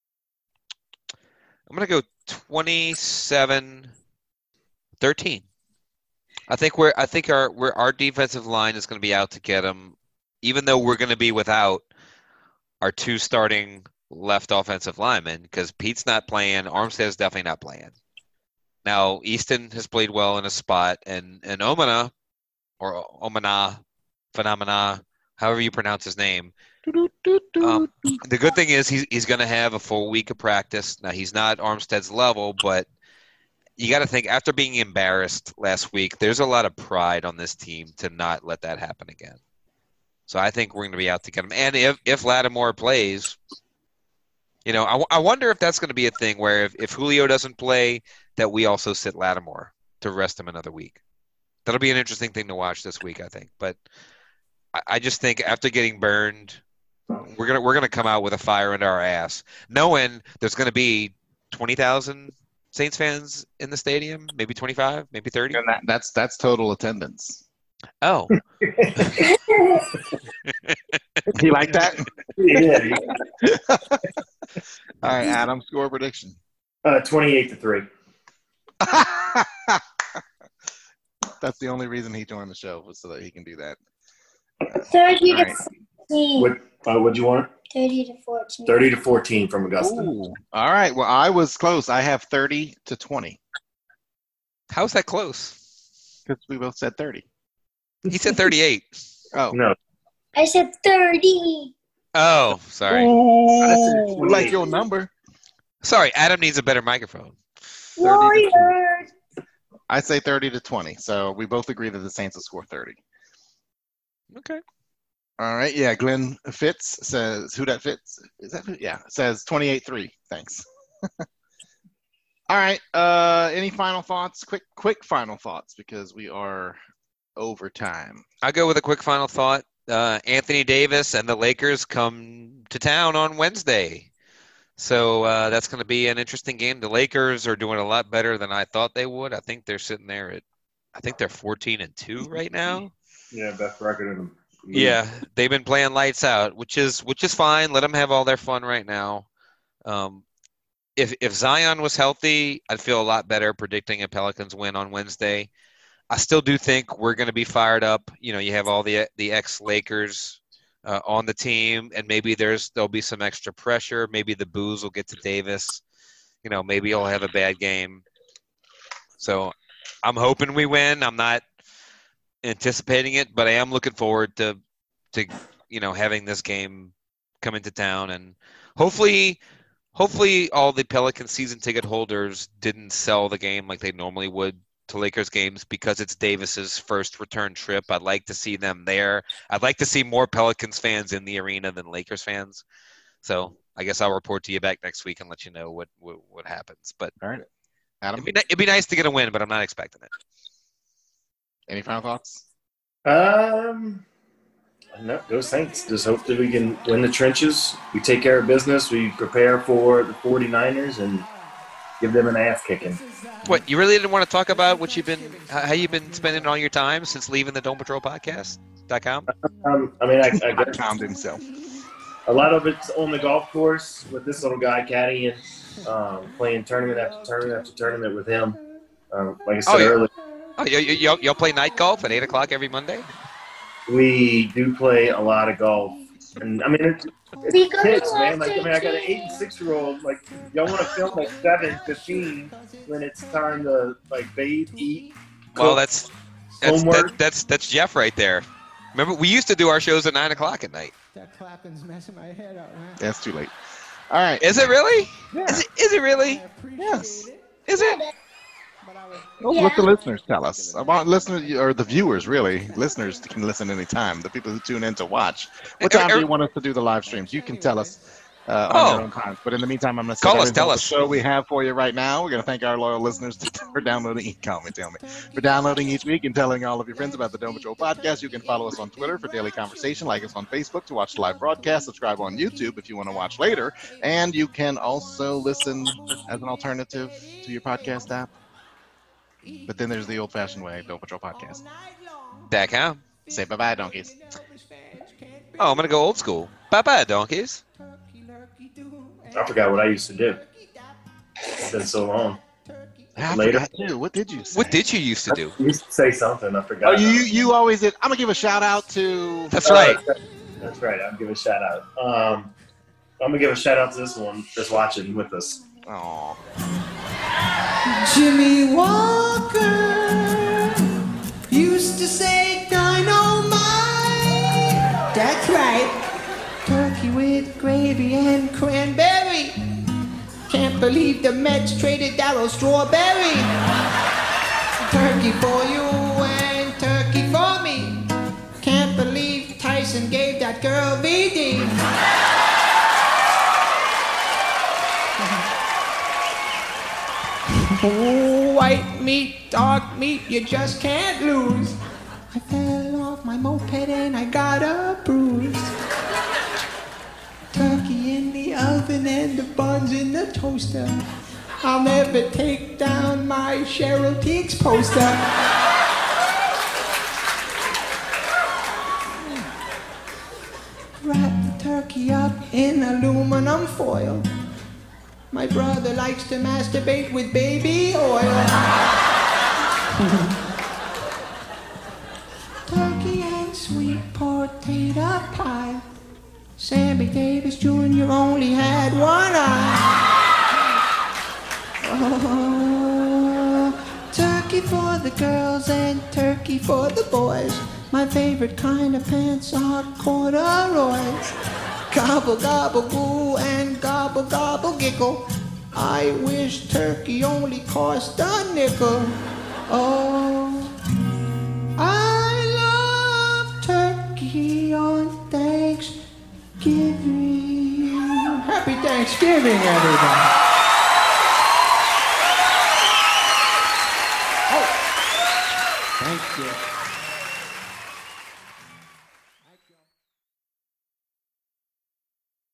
I'm going to go twenty-seven thirteen. I think we're. I think our we're, our defensive line is going to be out to get them, even though we're going to be without our two starting left offensive linemen because Pete's not playing. Armstead's definitely not playing. Now Easton has played well in a spot, and and Omana or Omana Phenomena, however you pronounce his name. Um, the good thing is he's he's going to have a full week of practice. Now he's not Armstead's level, but you got to think after being embarrassed last week, there's a lot of pride on this team to not let that happen again. So I think we're going to be out to get him. And if if Lattimore plays, you know, I, I wonder if that's going to be a thing where if, if Julio doesn't play, that we also sit Lattimore to rest him another week. that'll be an interesting thing to watch this week, I think. But I, I just think after getting burned, we're gonna we're gonna come out with a fire under our ass, knowing there's gonna be twenty thousand Saints fans in the stadium, maybe twenty-five, maybe thirty. And that, that's that's total attendance. Oh, You like that? Yeah. All right, Adam, score prediction. Uh, twenty-eight to three. That's the only reason he joined the show, was so that he can do that. thirty All to right. fourteen. What? Uh, what'd you want? thirty to fourteen. Thirty to fourteen from Augusta. Ooh. All right. Well, I was close. I have thirty to twenty how's that close? because we both said thirty. He said thirty-eight. Oh. No. I said thirty. Oh, sorry. Ooh, like your number. Sorry, Adam needs a better microphone. Warriors. I say thirty to twenty. So we both agree that the Saints will score thirty. Okay. All right. Yeah. Glenn Fitz says, who that Fitz? Is that who? Yeah. Says twenty-eight three. Thanks. All right. Uh, any final thoughts? Quick, quick final thoughts because we are over time. I'll go with a quick final thought. Uh, Anthony Davis and the Lakers come to town on Wednesday. So uh, that's going to be an interesting game. The Lakers are doing a lot better than I thought they would. I think they're sitting there at, I think they're fourteen and two right now. Yeah, best record in them. Yeah, they've been playing lights out, which is which is fine. Let them have all their fun right now. Um, if if Zion was healthy, I'd feel a lot better predicting a Pelicans win on Wednesday. I still do think we're going to be fired up. You know, you have all the the ex-Lakers uh, on the team, and maybe there's there'll be some extra pressure. Maybe the boos will get to Davis. You know, maybe he'll have a bad game. So I'm hoping we win. I'm not anticipating it, but I am looking forward to to you know having this game come into town, and hopefully hopefully all the Pelican season ticket holders didn't sell the game like they normally would to Lakers games because it's Davis's first return trip. I'd like to see them there. I'd like to see more Pelicans fans in the arena than Lakers fans. So I guess I'll report to you back next week and let you know what what, what happens. But All right. Adam, it'd be, ni- it'd be nice to get a win, but I'm not expecting it. any final thoughts? Um, no, go Saints. Just hope that we can win the trenches. We take care of business. We prepare for the 49ers and give them an ass kicking. What, you really didn't want to talk about what you've been, how you've been spending all your time since leaving the Dome Patrol podcast dot com? Um, I mean, I, I I guess found himself. a lot of it's on the golf course with this little guy caddying, um, playing tournament after tournament after tournament with him. Um, like I said Oh, yeah. earlier, Oh, y- y- y'all, y'all play night golf at eight o'clock every Monday? we do play a lot of golf. And I mean, it's, We it's go kids, to man. Like, I mean, I got an S J T. eight and six year old. Like, y'all want to film at seven fifteen when it's time to like bathe, eat. Well, cook, that's that's, homework. that, that's that's Jeff right there. Remember, we used to do our shows at nine o'clock at night. That clapping's messing my head up, man. That's too late. All right. Is it really? Yeah. Is it, is it really? Yes. Is it? Well, Yeah. what the listeners tell us. I want listeners, or the viewers, really. Listeners can listen anytime. The people who tune in to watch. What Er- time do er- you want us to do the live streams? You can tell us uh, on Oh. your own time. But in the meantime, I'm going to Call us, tell us. show we have for you right now. We're going to thank our loyal listeners for downloading. Call me, tell me. For downloading each week and telling all of your friends about the Dome Patrol podcast. You can follow us on Twitter for daily conversation. Like us on Facebook to watch the live broadcast. Subscribe on YouTube if you want to watch later. And you can also listen as an alternative to your podcast app. But then there's the old-fashioned way, Dome Patrol Podcast. Dot com. Say bye-bye, donkeys. Oh, I'm gonna go old school. Bye bye, donkeys. I forgot what I used to do. It's been so long. I Later. forgot too. What did you say? What did you used to do? I used to say something. I Oh, forgot. you you always did. I'm gonna give a shout out to. That's Uh, right. That's right. I'll give a shout out. Um, I'm gonna give a shout out to this one that's watching with us. Aw. Jimmy Walker used to say dynamite. That's right. Turkey with gravy and cranberry. Can't believe the Mets traded Darryl Strawberry. Turkey for you and turkey for me. Can't believe Tyson gave that girl V D. Oh, white meat, dark meat, you just can't lose. I fell off my moped and I got a bruise. Turkey in the oven and the buns in the toaster. I'll never take down my Cheryl Teagues poster. Wrap the turkey up in aluminum foil. My brother likes to masturbate with baby oil. Turkey and sweet potato pie. Sammy Davis Junior only had one eye. Oh, turkey for the girls and turkey for the boys. My favorite kind of pants are corduroys. Gobble, gobble, goo, and gobble, gobble, giggle. I wish turkey only cost a nickel. Oh, I love turkey on Thanksgiving. Happy Thanksgiving, everybody.